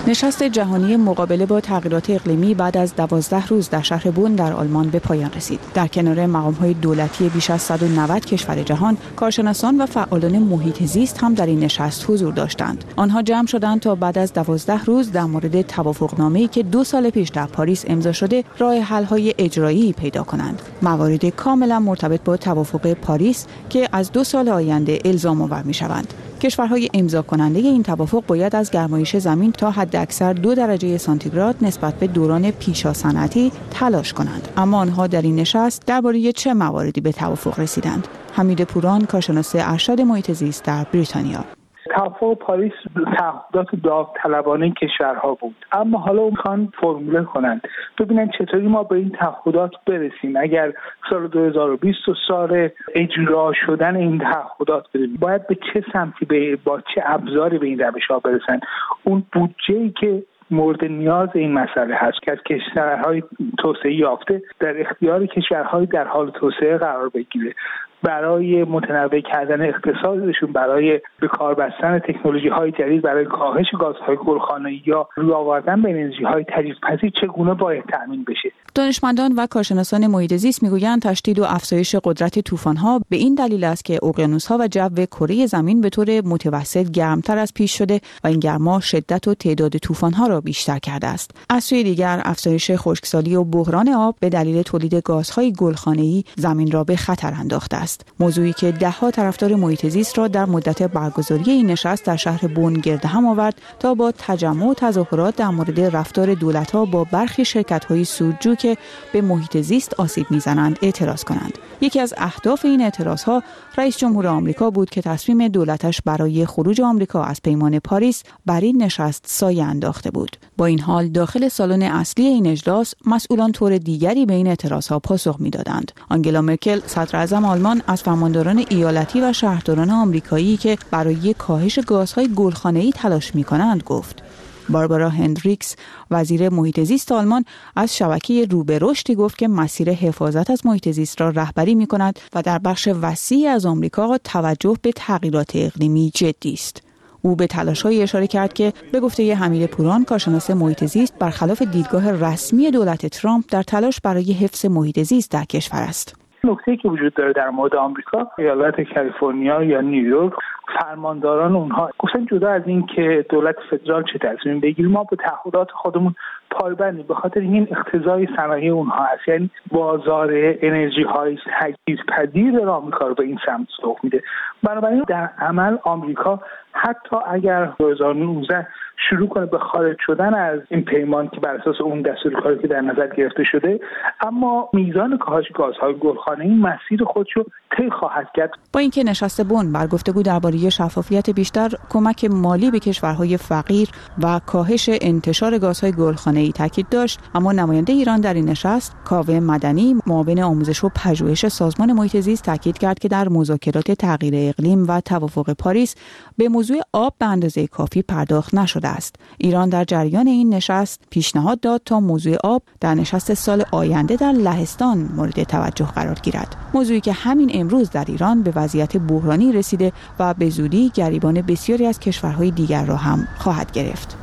نشست جهانی مقابله با تغییرات اقلیمی بعد از دوازده روز در شهر بون در آلمان به پایان رسید. در کنار مقام‌های دولتی بیش از صد و نود کشور جهان، کارشناسان و فعالان محیط زیست هم در این نشست حضور داشتند. آنها جمع شدند تا بعد از دوازده روز در مورد توافقنامه‌ای که دو سال پیش در پاریس امضا شده، راه حل‌های اجرایی پیدا کنند. موارد کاملا مرتبط با توافق پاریس که از دو سال آینده الزام آور می‌شوند. کشورهای امضا کننده این توافق باید از گرمایش زمین تا حداکثر دو درجه سانتیگراد نسبت به دوران پیشا صنعتی تلاش کنند. اما آنها در این نشست درباره چه مواردی به توافق رسیدند؟ حمید پوران، کارشناس ارشد محیط زیست در بریتانیا: توافق پاریس تعهدات داوطلبانه کشورها بود، اما حالا میخوان فرموله کنند ببینن چطوری ما به این تعهدات برسیم. اگر سال دو هزار و بیست و سال اجرا شدن این تعهدات بریم، باید به چه سمتی، به با چه ابزاری به این روش‌ها برسن. اون بودجه‌ای که مورد نیاز این مسئله هست که از کشورهای توسعه یافته در اختیار کشورهای در حال توسعه قرار بگیره، برای متنوع کردن اقتصادشون، برای به کار بستن تکنولوژی‌های جدید، برای کاهش گازهای گلخانه‌ای یا روی آوردن به انرژی‌های تجدیدپذیر چگونه باید تأمین بشه. دانشمندان و کارشناسان محیط زیست میگویند تشدید و افزایش قدرت طوفان‌ها به این دلیل است که اقیانوس‌ها و جو کره زمین به طور متوسط گرمتر از پیش شده و این گرما شدت و تعداد طوفان‌ها را بیشتر کرده است. از سوی دیگر افزایش خشکسالی و بحران آب به دلیل تولید گازهای گلخانه‌ای زمین را به خطر انداخته است. موضوعی که ده‌ها طرفدار محیط زیست را در مدت برگزاری این نشست در شهر بون گرد هم آورد تا با تجمع و تظاهرات در مورد رفتار دولت‌ها با برخی شرکت‌های سودجو که به محیط زیست آسیب می‌زنند اعتراض کنند. یکی از اهداف این اعتراض‌ها رئیس جمهور آمریکا بود که تصمیم دولتش برای خروج آمریکا از پیمان پاریس بر این نشست سایه انداخته بود. با این حال داخل سالن اصلی این اجلاس مسئولان طور دیگری به این اعتراض‌ها پاسخ می‌دادند. آنگلا مرکل صدراعظم آلمان از فرمانداران ایالتی و شهرداران آمریکایی که برای کاهش گازهای گلخانه‌ای تلاش می‌کنند گفت. باربارا هندریکس وزیر محیط زیست آلمان از شبکه رو به رشدی گفت که مسیر حفاظت از محیط زیست را رهبری می‌کند و در بخش وسیعی از آمریکا توجه به تغییرات اقلیمی جدی است. او به تلاش‌هایی اشاره کرد که به گفته حمید پوران، کارشناس محیط زیست، برخلاف دیدگاه رسمی دولت ترامپ در تلاش برای حفظ محیط زیست در کشور است. نکته‌ای که وجود داره در مورد آمریکا، ایالت کالیفرنیا یا نیویورک، فرمانداران اونها گفتن جدا از این که دولت فدرال چه تصمیم بگیره، ما به تعهدات خودمون پایبندیم، به خاطر این اقتضای صنایع اونها هست. یعنی بازار انرژی های تجدیدپذیر آمریکا رو به این سمت سوق میده. بنابراین در عمل آمریکا حتی اگر دو هزار و نوزده شروع کنه به خارج شدن از این پیمان که بر اساس اون دستور کاری که در نظر گرفته شده، اما میزان کاهش گازهای گلخانه‌ای مسیر خودش رو طی خواهد کرد. با اینکه نشست بن بر گفتگو درباره شفافیت بیشتر، کمک مالی به کشورهای فقیر و کاهش انتشار گازهای گلخانه‌ای تاکید داشت، اما نماینده ایران در این نشست، کاوه مدنی، معاون آموزش و پژوهش سازمان محیط زیست، تاکید کرد که در مذاکرات تغییر اقلیم و توافق پاریس به موضوع آب به اندازه کافی پرداخت نشده است. ایران در جریان این نشست پیشنهاد داد تا موضوع آب در نشست سال آینده در لهستان مورد توجه قرار گیرد. موضوعی که همین امروز در ایران به وضعیت بحرانی رسیده و به زودی گریبان بسیاری از کشورهای دیگر را هم خواهد گرفت.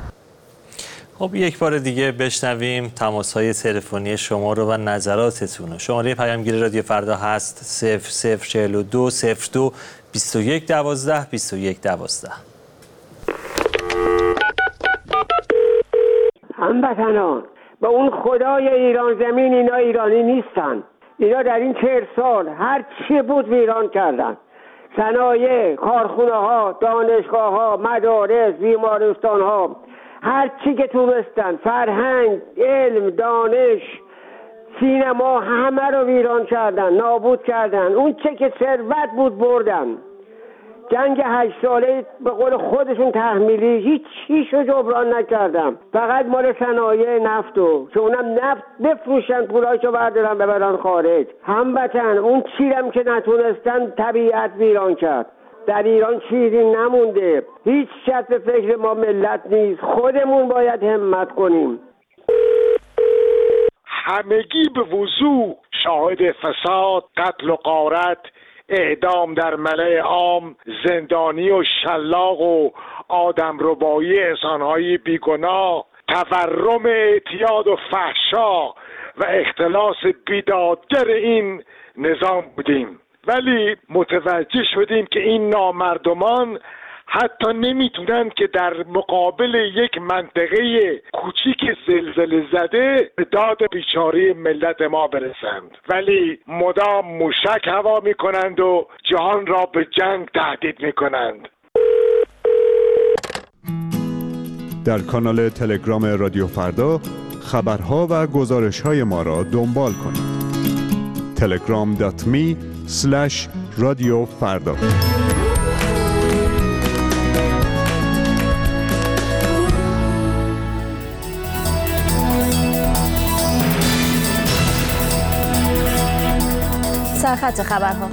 خب یک بار دیگه بشنویم تماس‌های تلفنی شما رو و نظراتتون. شماره پیامگیر رادیو فردا هست صفر صفر چهل و دو صفر دو بیست و یک دوازده بیست و یک دوازده. هموطنان، به اون خدای ایران زمین اینا ایرانی نیستن. اینا در این چهل سال هر چی بود ویران کردن. صنایع، کارخونه ها، دانشگاه ها، مدارس، بیمارستان ها، هر چی که تونستن، فرهنگ، علم، دانش، سینما، همه رو ویران کردن، نابود کردن. اون چه که ثروت بود بردن. جنگ هشت ساله به قول خودشون تحمیلی هیچ چیشو جبران نکردم، فقط مال صنایع نفت و که اونم نفت بفروشن پولاشو بردارن ببرن خارج. هموطن، اون چیرم که نتونستن طبیعت ویران کرد. در ایران چیزی نمونده، هیچ کس به فکر ما ملت نیست، خودمون باید همت کنیم. همگی به وضوح شاهد فساد، قتل و غارت، اعدام در ملأ عام، زندانی و شلاق و آدمربایی انسانهای بیگناه، تورم اعتیاد و فحشا و اختلاس بیدادگر این نظام بودیم. ولی متوجه شدیم که این نامردمان حتی نمیتونن که در مقابل یک منطقه کوچیک زلزله زده به داد بیچاره ملت ما برسند، ولی مدام موشک هوا میکنند و جهان را به جنگ تهدید میکنند. در کانال تلگرام رادیو فردا خبرها و گزارش‌های ما را دنبال کنید. تلگرام دات می اسلش رادیو فردا. سرخط خبرها.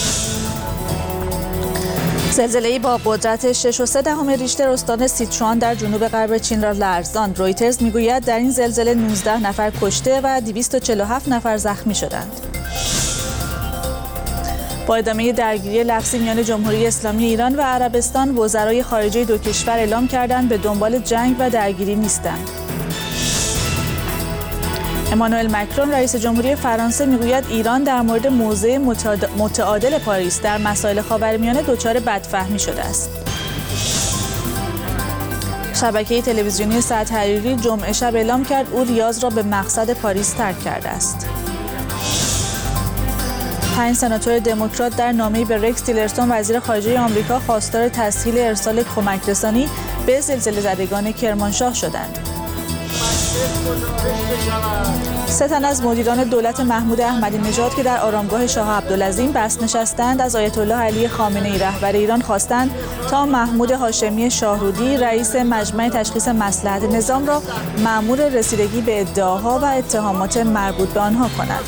زلزله‌ای با قدرت شش و سه دهم ریشتر استان سیچوان در جنوب غرب چین را لرزاند. رویترز میگوید در این زلزله نوزده نفر کشته و دویست و چهل و هفت نفر زخمی شدند. با ادامه درگیری لفظی میان جمهوری اسلامی ایران و عربستان، وزرای خارجه دو کشور اعلام کردند به دنبال جنگ و درگیری نیستند. امانوئل مکرون رئیس جمهوری فرانسه میگوید ایران در مورد موضع متعادل پاریس در مسائل خاورمیانه دچار بدفهمی شده است. شبکه تلویزیونی سد حریری جمعه شب اعلام کرد او ریاض را به مقصد پاریس ترک کرده است. پنج سناتور دموکرات در نامه‌ای به رکس تیلرسون وزیر خارجه آمریکا خواستار تسهیل ارسال کمک‌رسانی به زلزله زدگان کرمانشاه شدند. سه تن از مدیران دولت محمود احمدی نژاد که در آرامگاه شاه عبدالعظیم بست نشستند از آیت الله علی خامنه‌ای رهبر ایران خواستند تا محمود هاشمی شاهرودی رئیس مجمع تشخیص مصلحت نظام را مأمور رسیدگی به ادعاها و اتهامات مربوط به آنها کنند.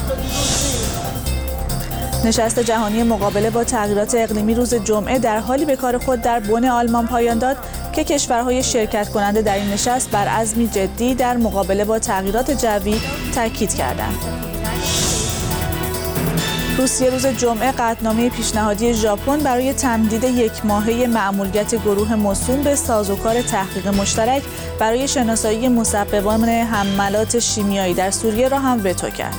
نشست جهانی مقابله با تغییرات اقلیمی روز جمعه در حالی به کار خود در بن آلمان پایان داد که کشورهای شرکت کننده در این نشست بر عزمی جدی در مقابله با تغییرات جوی تاکید کردند. روسیه روز جمعه قطعنامه پیشنهادی ژاپن برای تمدید یک ماهه مأموریت گروه موسوم به سازوکار تحقیق مشترک برای شناسایی مسببان حملات شیمیایی در سوریه را هم وتو کرد.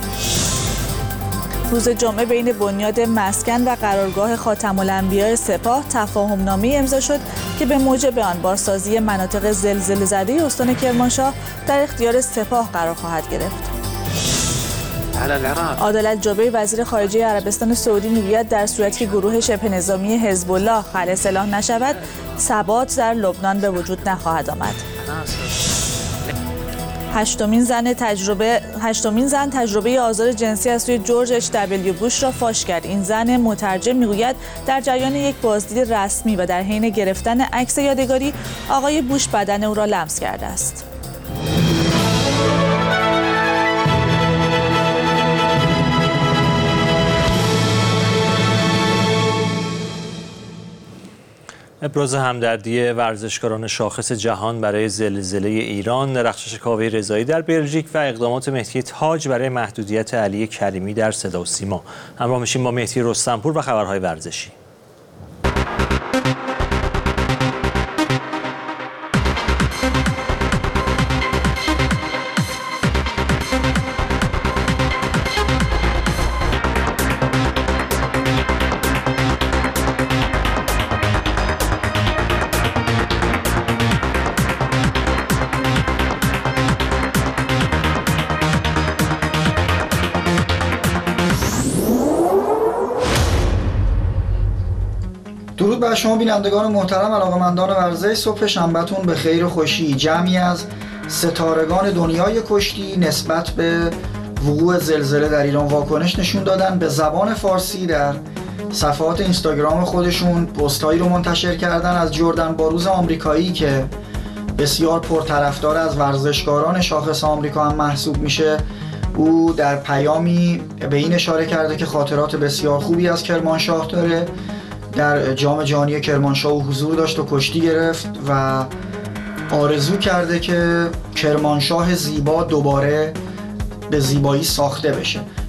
روز جمعه بین بنیاد مسکن و قرارگاه خاتم الانبیاء سپاه تفاهم‌نامه‌ای امضا شد که به موجب آن بازسازی مناطق زلزله زده استان کرمانشاه در اختیار سپاه قرار خواهد گرفت. عادل جبیر وزیر خارجه عربستان سعودی میگوید در صورتی که گروه شبه نظامی حزب الله خلع سلاح نشود، ثبات در لبنان به وجود نخواهد آمد. هشتمین زن تجربه هشتمین زن تجربه آزار جنسی از سوی جورج اچ دبلیو بوش را فاش کرد. این زن مترجم میگوید در جریان یک بازدید رسمی و در حین گرفتن عکس یادگاری آقای بوش بدن او را لمس کرده است. ابراز همدردی ورزشکاران شاخص جهان برای زلزله ایران، درخشش کاوه رضایی در بلژیک و اقدامات مهدی تاج برای محدودیت علی کریمی در صدا و سیما. همراه میشیم با مهدی رستمپور و خبرهای ورزشی. درود بر شما بینندگان محترم، علاقه‌مندان ورزش. صبح شنبهتون به خیر و خوشی. جمعی از ستارگان دنیای کشتی نسبت به وقوع زلزله در ایران واکنش نشون دادن. به زبان فارسی در صفحات اینستاگرام خودشون پست‌هایی رو منتشر کردن از جردن باروز آمریکایی که بسیار پرطرفدار از ورزشکاران شاخص آمریکا هم محسوب میشه. او در پیامی به این اشاره کرده که خاطرات بسیار خوبی از کرمانشاه داره. در جام جهانی کرمانشاه او حضور داشت و کشتی گرفت و آرزو کرده که کرمانشاه زیبا دوباره به زیبایی ساخته بشه.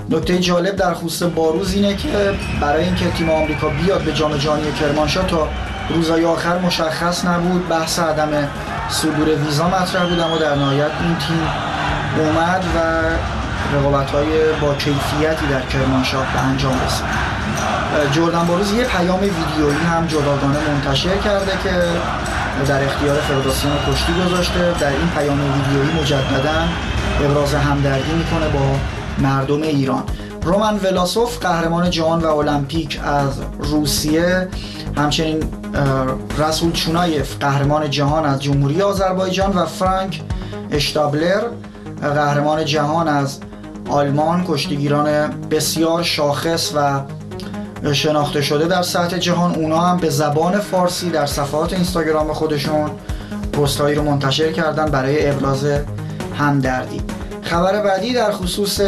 نکته جالب در خصوص باروز اینه که برای اینکه تیم آمریکا بیاد به جام جهانی کرمانشاه تا روزهای آخر مشخص نبود، بحث عدم صدور ویزا مطرح بود، اما در نهایت این تیم اومد و رقابت‌های با کیفیتی در کرمانشاه به انجام رسید. جردن باروز یه پیام ویدیویی هم جداگانه منتشر کرده که در اختیار فدراسیون کشتی گذاشته. در این پیام ویدیویی مجدداً ابراز همدردی میکنه با مردم ایران. رومن ولاسوف قهرمان جهان و المپیک از روسیه، همچنین رسول چونایف قهرمان جهان از جمهوری آذربایجان و فرانک اشتابلر قهرمان جهان از آلمان، کشتیگیران بسیار شاخص و شناخته شده در سطح جهان، اونا هم به زبان فارسی در صفحات اینستاگرام خودشون پست‌هایی رو منتشر کردن برای ابراز همدردی. خبر بعدی در خصوص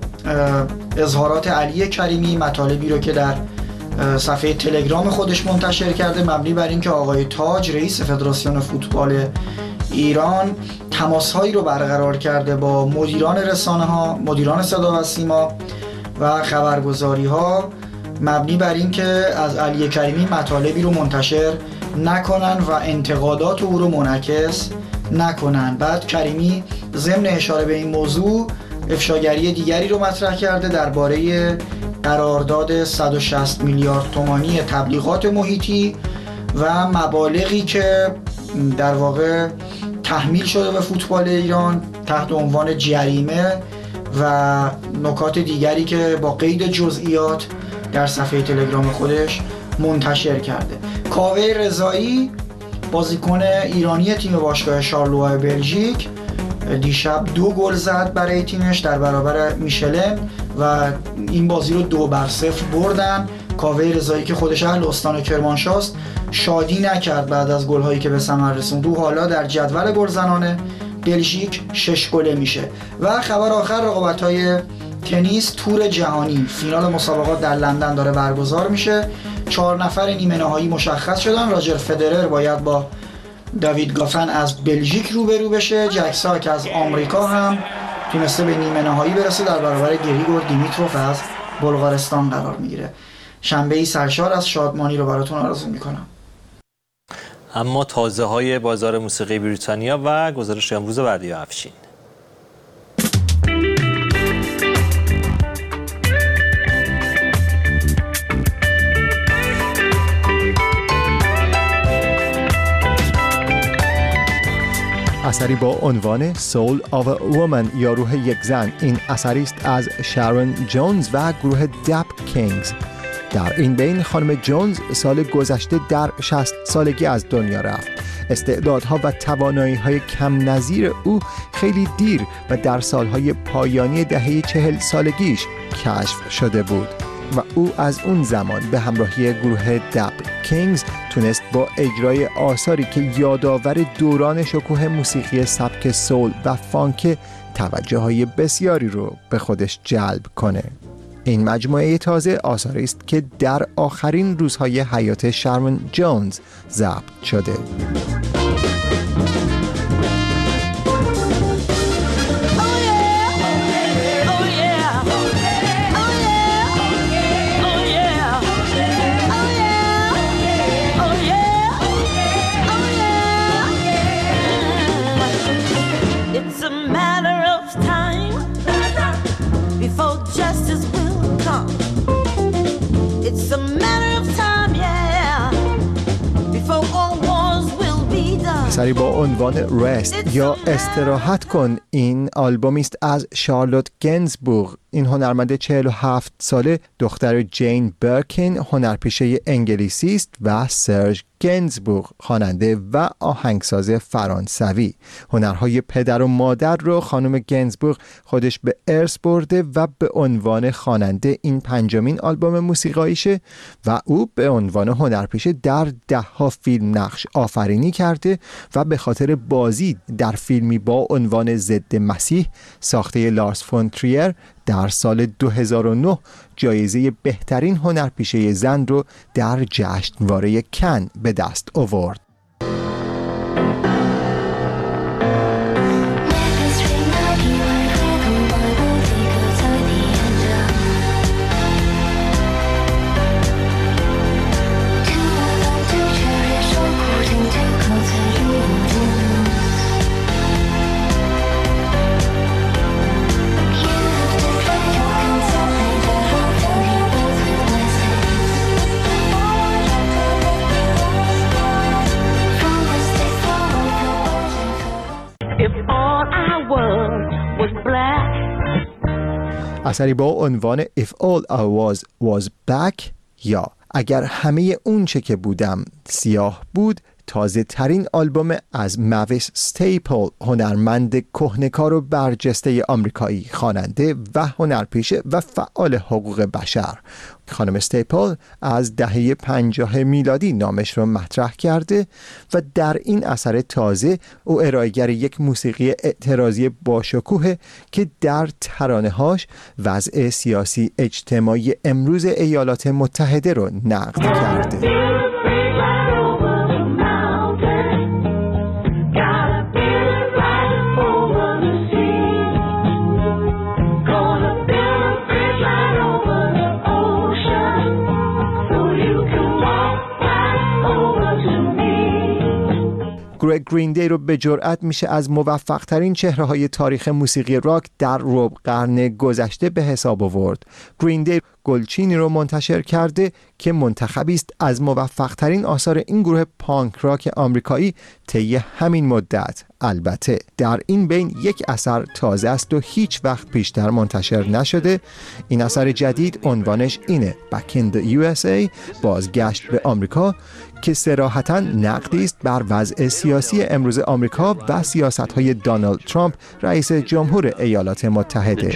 اظهارات علی کریمی، مطالبی رو که در صفحه تلگرام خودش منتشر کرده، مبنی بر اینکه آقای تاج رئیس فدراسیون فوتبال ایران تماس‌هایی رو برقرار کرده با مدیران رسانه‌ها، مدیران صدا و سیما و خبرگزاری‌ها، مبنی بر اینکه از علی کریمی مطالبی رو منتشر نکنن و انتقادات او رو منعکس نکنن. بعد کریمی ضمن اشاره به این موضوع افشاگری دیگری رو مطرح کرده درباره قرارداد صد و شصت میلیارد تومانی تبلیغات محیطی و مبالغی که در واقع تحمیل شده به فوتبال ایران تحت عنوان جریمه و نکات دیگری که با قید جزئیات در صفحه تلگرام خودش منتشر کرده. کاوه رضایی بازیکن ایرانی تیم باشگاه شارلوآ بلژیک دیشب دو گل زد برای تیمش در برابر میشلن و این بازی رو دو بر صفر بردن. کاوه رضایی که خودش اهل استان کرمانشاه است شادی نکرد بعد از گل‌هایی که به ثمر رسوند. او حالا در جدول گلزنان بلژیک شش گله میشه. و خبر آخر، رقابت‌های تنیس تور جهانی، فینال مسابقات در لندن داره برگزار میشه. چهار نفر نیمه نهایی مشخص شدن. راجر فدرر باید با داوید گافن از بلژیک روبرو بشه. جک ساک از آمریکا هم تونسته به نیمه نهایی برسه، در برابر گریگور دیمیتروف از بلغارستان قرار میگیره. شنبه‌ای سرشار از شادمانی رو براتون آرزو میکنم. اما تازه های بازار موسیقی بریتانیا و گزارش امروز بردیا افشین. اثری با عنوان Soul of a Woman یا روح یک زن. این اثری است از شارون جونز و گروه دپ کینگز. در این بین خانم جونز سال گذشته در شصت سالگی از دنیا رفت. استعدادها و توانایی‌های کم نظیر او خیلی دیر و در سالهای پایانی دهه چهل سالگیش کشف شده بود و او از اون زمان به همراهی گروه دپ کینگز تونست با اجرای آثاری که یادآور دوران شکوه موسیقی سبک سول و فانک توجه‌های بسیاری رو به خودش جلب کنه. این مجموعه تازه آثاری است که در آخرین روزهای حیات شارون جونز ضبط شده. اثری با عنوان رست یا استراحت کن. این آلبومی است از شارلوت گنزبورگ. این هنرمند چهل و هفت ساله دختر جین برکین هنرپیشه انگلیسی است و سرژ گنزبورگ خواننده و آهنگساز فرانسوی. هنرهای پدر و مادر رو خانم گنزبورگ خودش به ارث برده و به عنوان خواننده این پنجمین آلبوم موسیقاییشه و او به عنوان هنرپیشه در ده ها فیلم نقش آفرینی کرده و به خاطر بازی در فیلمی با عنوان ضد مسیح ساخته لارس فون تریر در سال دو هزار و نه جایزه بهترین هنرپیشه زن رو در جشنواره کن به دست آورد. all I was was black. اثری با عنوان If All I Was Was Black یا اگر همه اون چه که بودم سیاه بود، تازه ترین آلبوم از مویس ستیپل، هنرمند کهنه‌کار و برجسته آمریکایی، خواننده و هنرپیشه و فعال حقوق بشر. خانم استیپل از دهه پنجاه میلادی نامش را مطرح کرده و در این اثر تازه او ارائه‌گر یک موسیقی اعتراضی باشکوه که در ترانه‌هاش وضع سیاسی اجتماعی امروز ایالات متحده را نقد کرده. گرگ گرین دی رو به جرئت میشه از موفق ترین چهره های تاریخ موسیقی راک در ربع قرن گذشته به حساب آورد. گرین دی گلچینی رو منتشر کرده که منتخبی است از موفق ترین آثار این گروه پانک راک آمریکایی طی همین مدت. البته در این بین یک اثر تازه است و هیچ وقت پیشتر منتشر نشده. این اثر جدید عنوانش اینه Back in the یو اس ای، بازگشت به آمریکا، که صراحتاً نقدی است بر وضع سیاسی امروز آمریکا و سیاست‌های دونالد ترامپ رئیس جمهور ایالات متحده.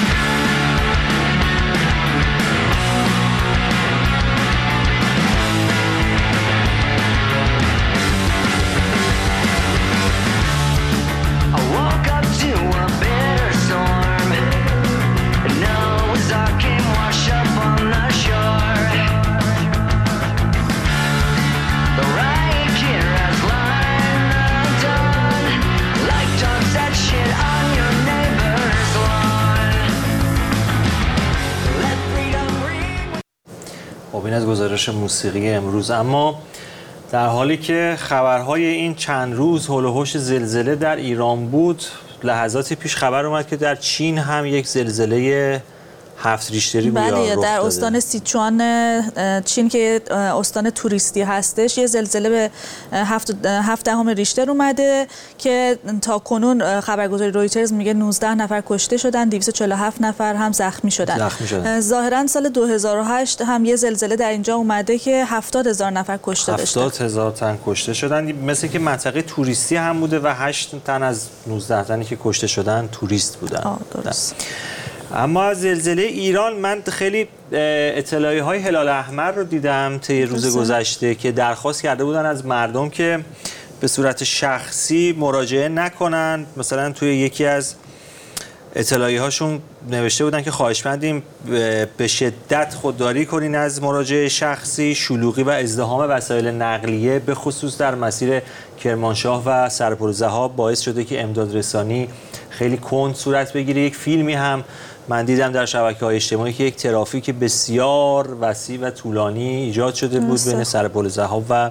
این از گزارش موسیقی امروز. اما در حالی که خبرهای این چند روز حول و حوش زلزله در ایران بود، لحظاتی پیش خبر اومد که در چین هم یک زلزله هفت ریشتری بله رخ داده. در استان سیچوان چین که استان توریستی هستش یه زلزله به هفت هفت دهم ریشتر اومده که تا کنون خبرگزاری رویترز میگه نوزده نفر کشته شدن، دویست و چهل و هفت نفر هم زخمی شدن. زخمی شدن. ظاهرا سال دو هزار و هشت هم یه زلزله در اینجا اومده که هفتاد هزار نفر کشته داشتن. هفتاد هزار تن کشته شدن. مثل که منطقه توریستی هم بوده و هشت تن از نوزده تنی که کشته شدن توریست بودن. آه درست. اما از زلزله ایران من خیلی اطلاعیه های هلال احمر رو دیدم طی روز گذشته که درخواست کرده بودن از مردم که به صورت شخصی مراجعه نکنن. مثلا توی یکی از اطلاعیه هاشون نوشته بودن که خواهشمندیم به شدت خودداری کنین از مراجعه شخصی. شلوغی و ازدحام وسایل نقلیه به خصوص در مسیر کرمانشاه و سرپرزه‌ها باعث شده که امداد رسانی خیلی کند صورت بگیره. یک فیلمی هم من دیدم در شبکه‌های اجتماعی که یک ترافیک بسیار وسیع و طولانی ایجاد شده بود بین سرپرزه‌ها و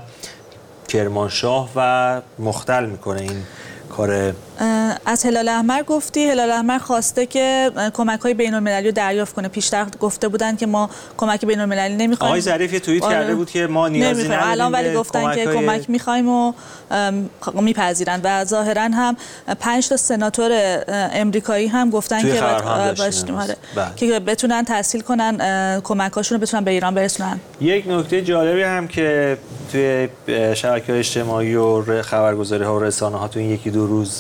کرمانشاه و مختل میکنه این کار. از هلال احمر گفتی، هلال احمر خواسته که کمک‌های بین‌المللی رو دریافت کنه. پیشتر گفته بودن که ما کمک بین‌المللی نمی‌خوایم. آقای ظریف یه توییت کرده بود که ما نیازی نداریم. الان ولی گفتن که کمک می‌خوایم و میپذیرن و ظاهراً هم پنج تا سناتور امریکایی هم گفتن که باید که بتونن تسهیل کنن کمک‌هاشون رو بتونن به ایران برسونن. یک نکته جالبی هم که توی شبکه‌های اجتماعی و خبرگزاری‌ها و رسانه‌ها تو این یکی دو روز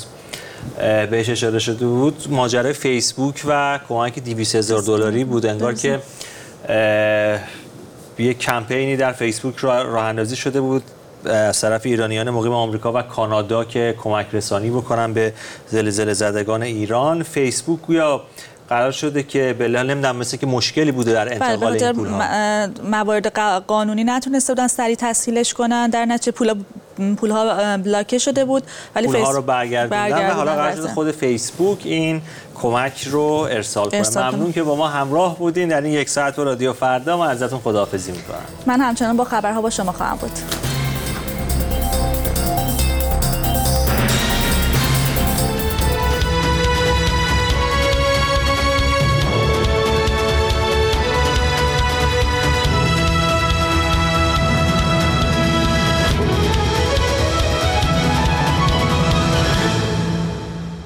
بهش اشاره شده بود، ماجرای فیسبوک و کمک دویست هزار دلاری بود. انگار که یک کمپینی در فیسبوک راه اندازی شده بود از طرف ایرانیان مقیم آمریکا و کانادا که کمک رسانی بکنن به زلزله زدگان ایران. فیسبوک گویا قرار شده که به لحاظ نمیدونم مثل که مشکلی بوده در انتقال این پول‌ها، موارد قانونی نتونسته بودن سریع تسهیلش کنن، در نتیجه پول پول‌ها بلاکه شده بود ولی پول‌ها رو برگردوندن و حالا قرار شده خود فیسبوک این کمک رو ارسال کنه. ممنون که با ما همراه بودین در این یک ساعت رادیو فردا. من ازتون خداحافظی می‌کنم. من همچنان با خبرها با شما خواهم بود.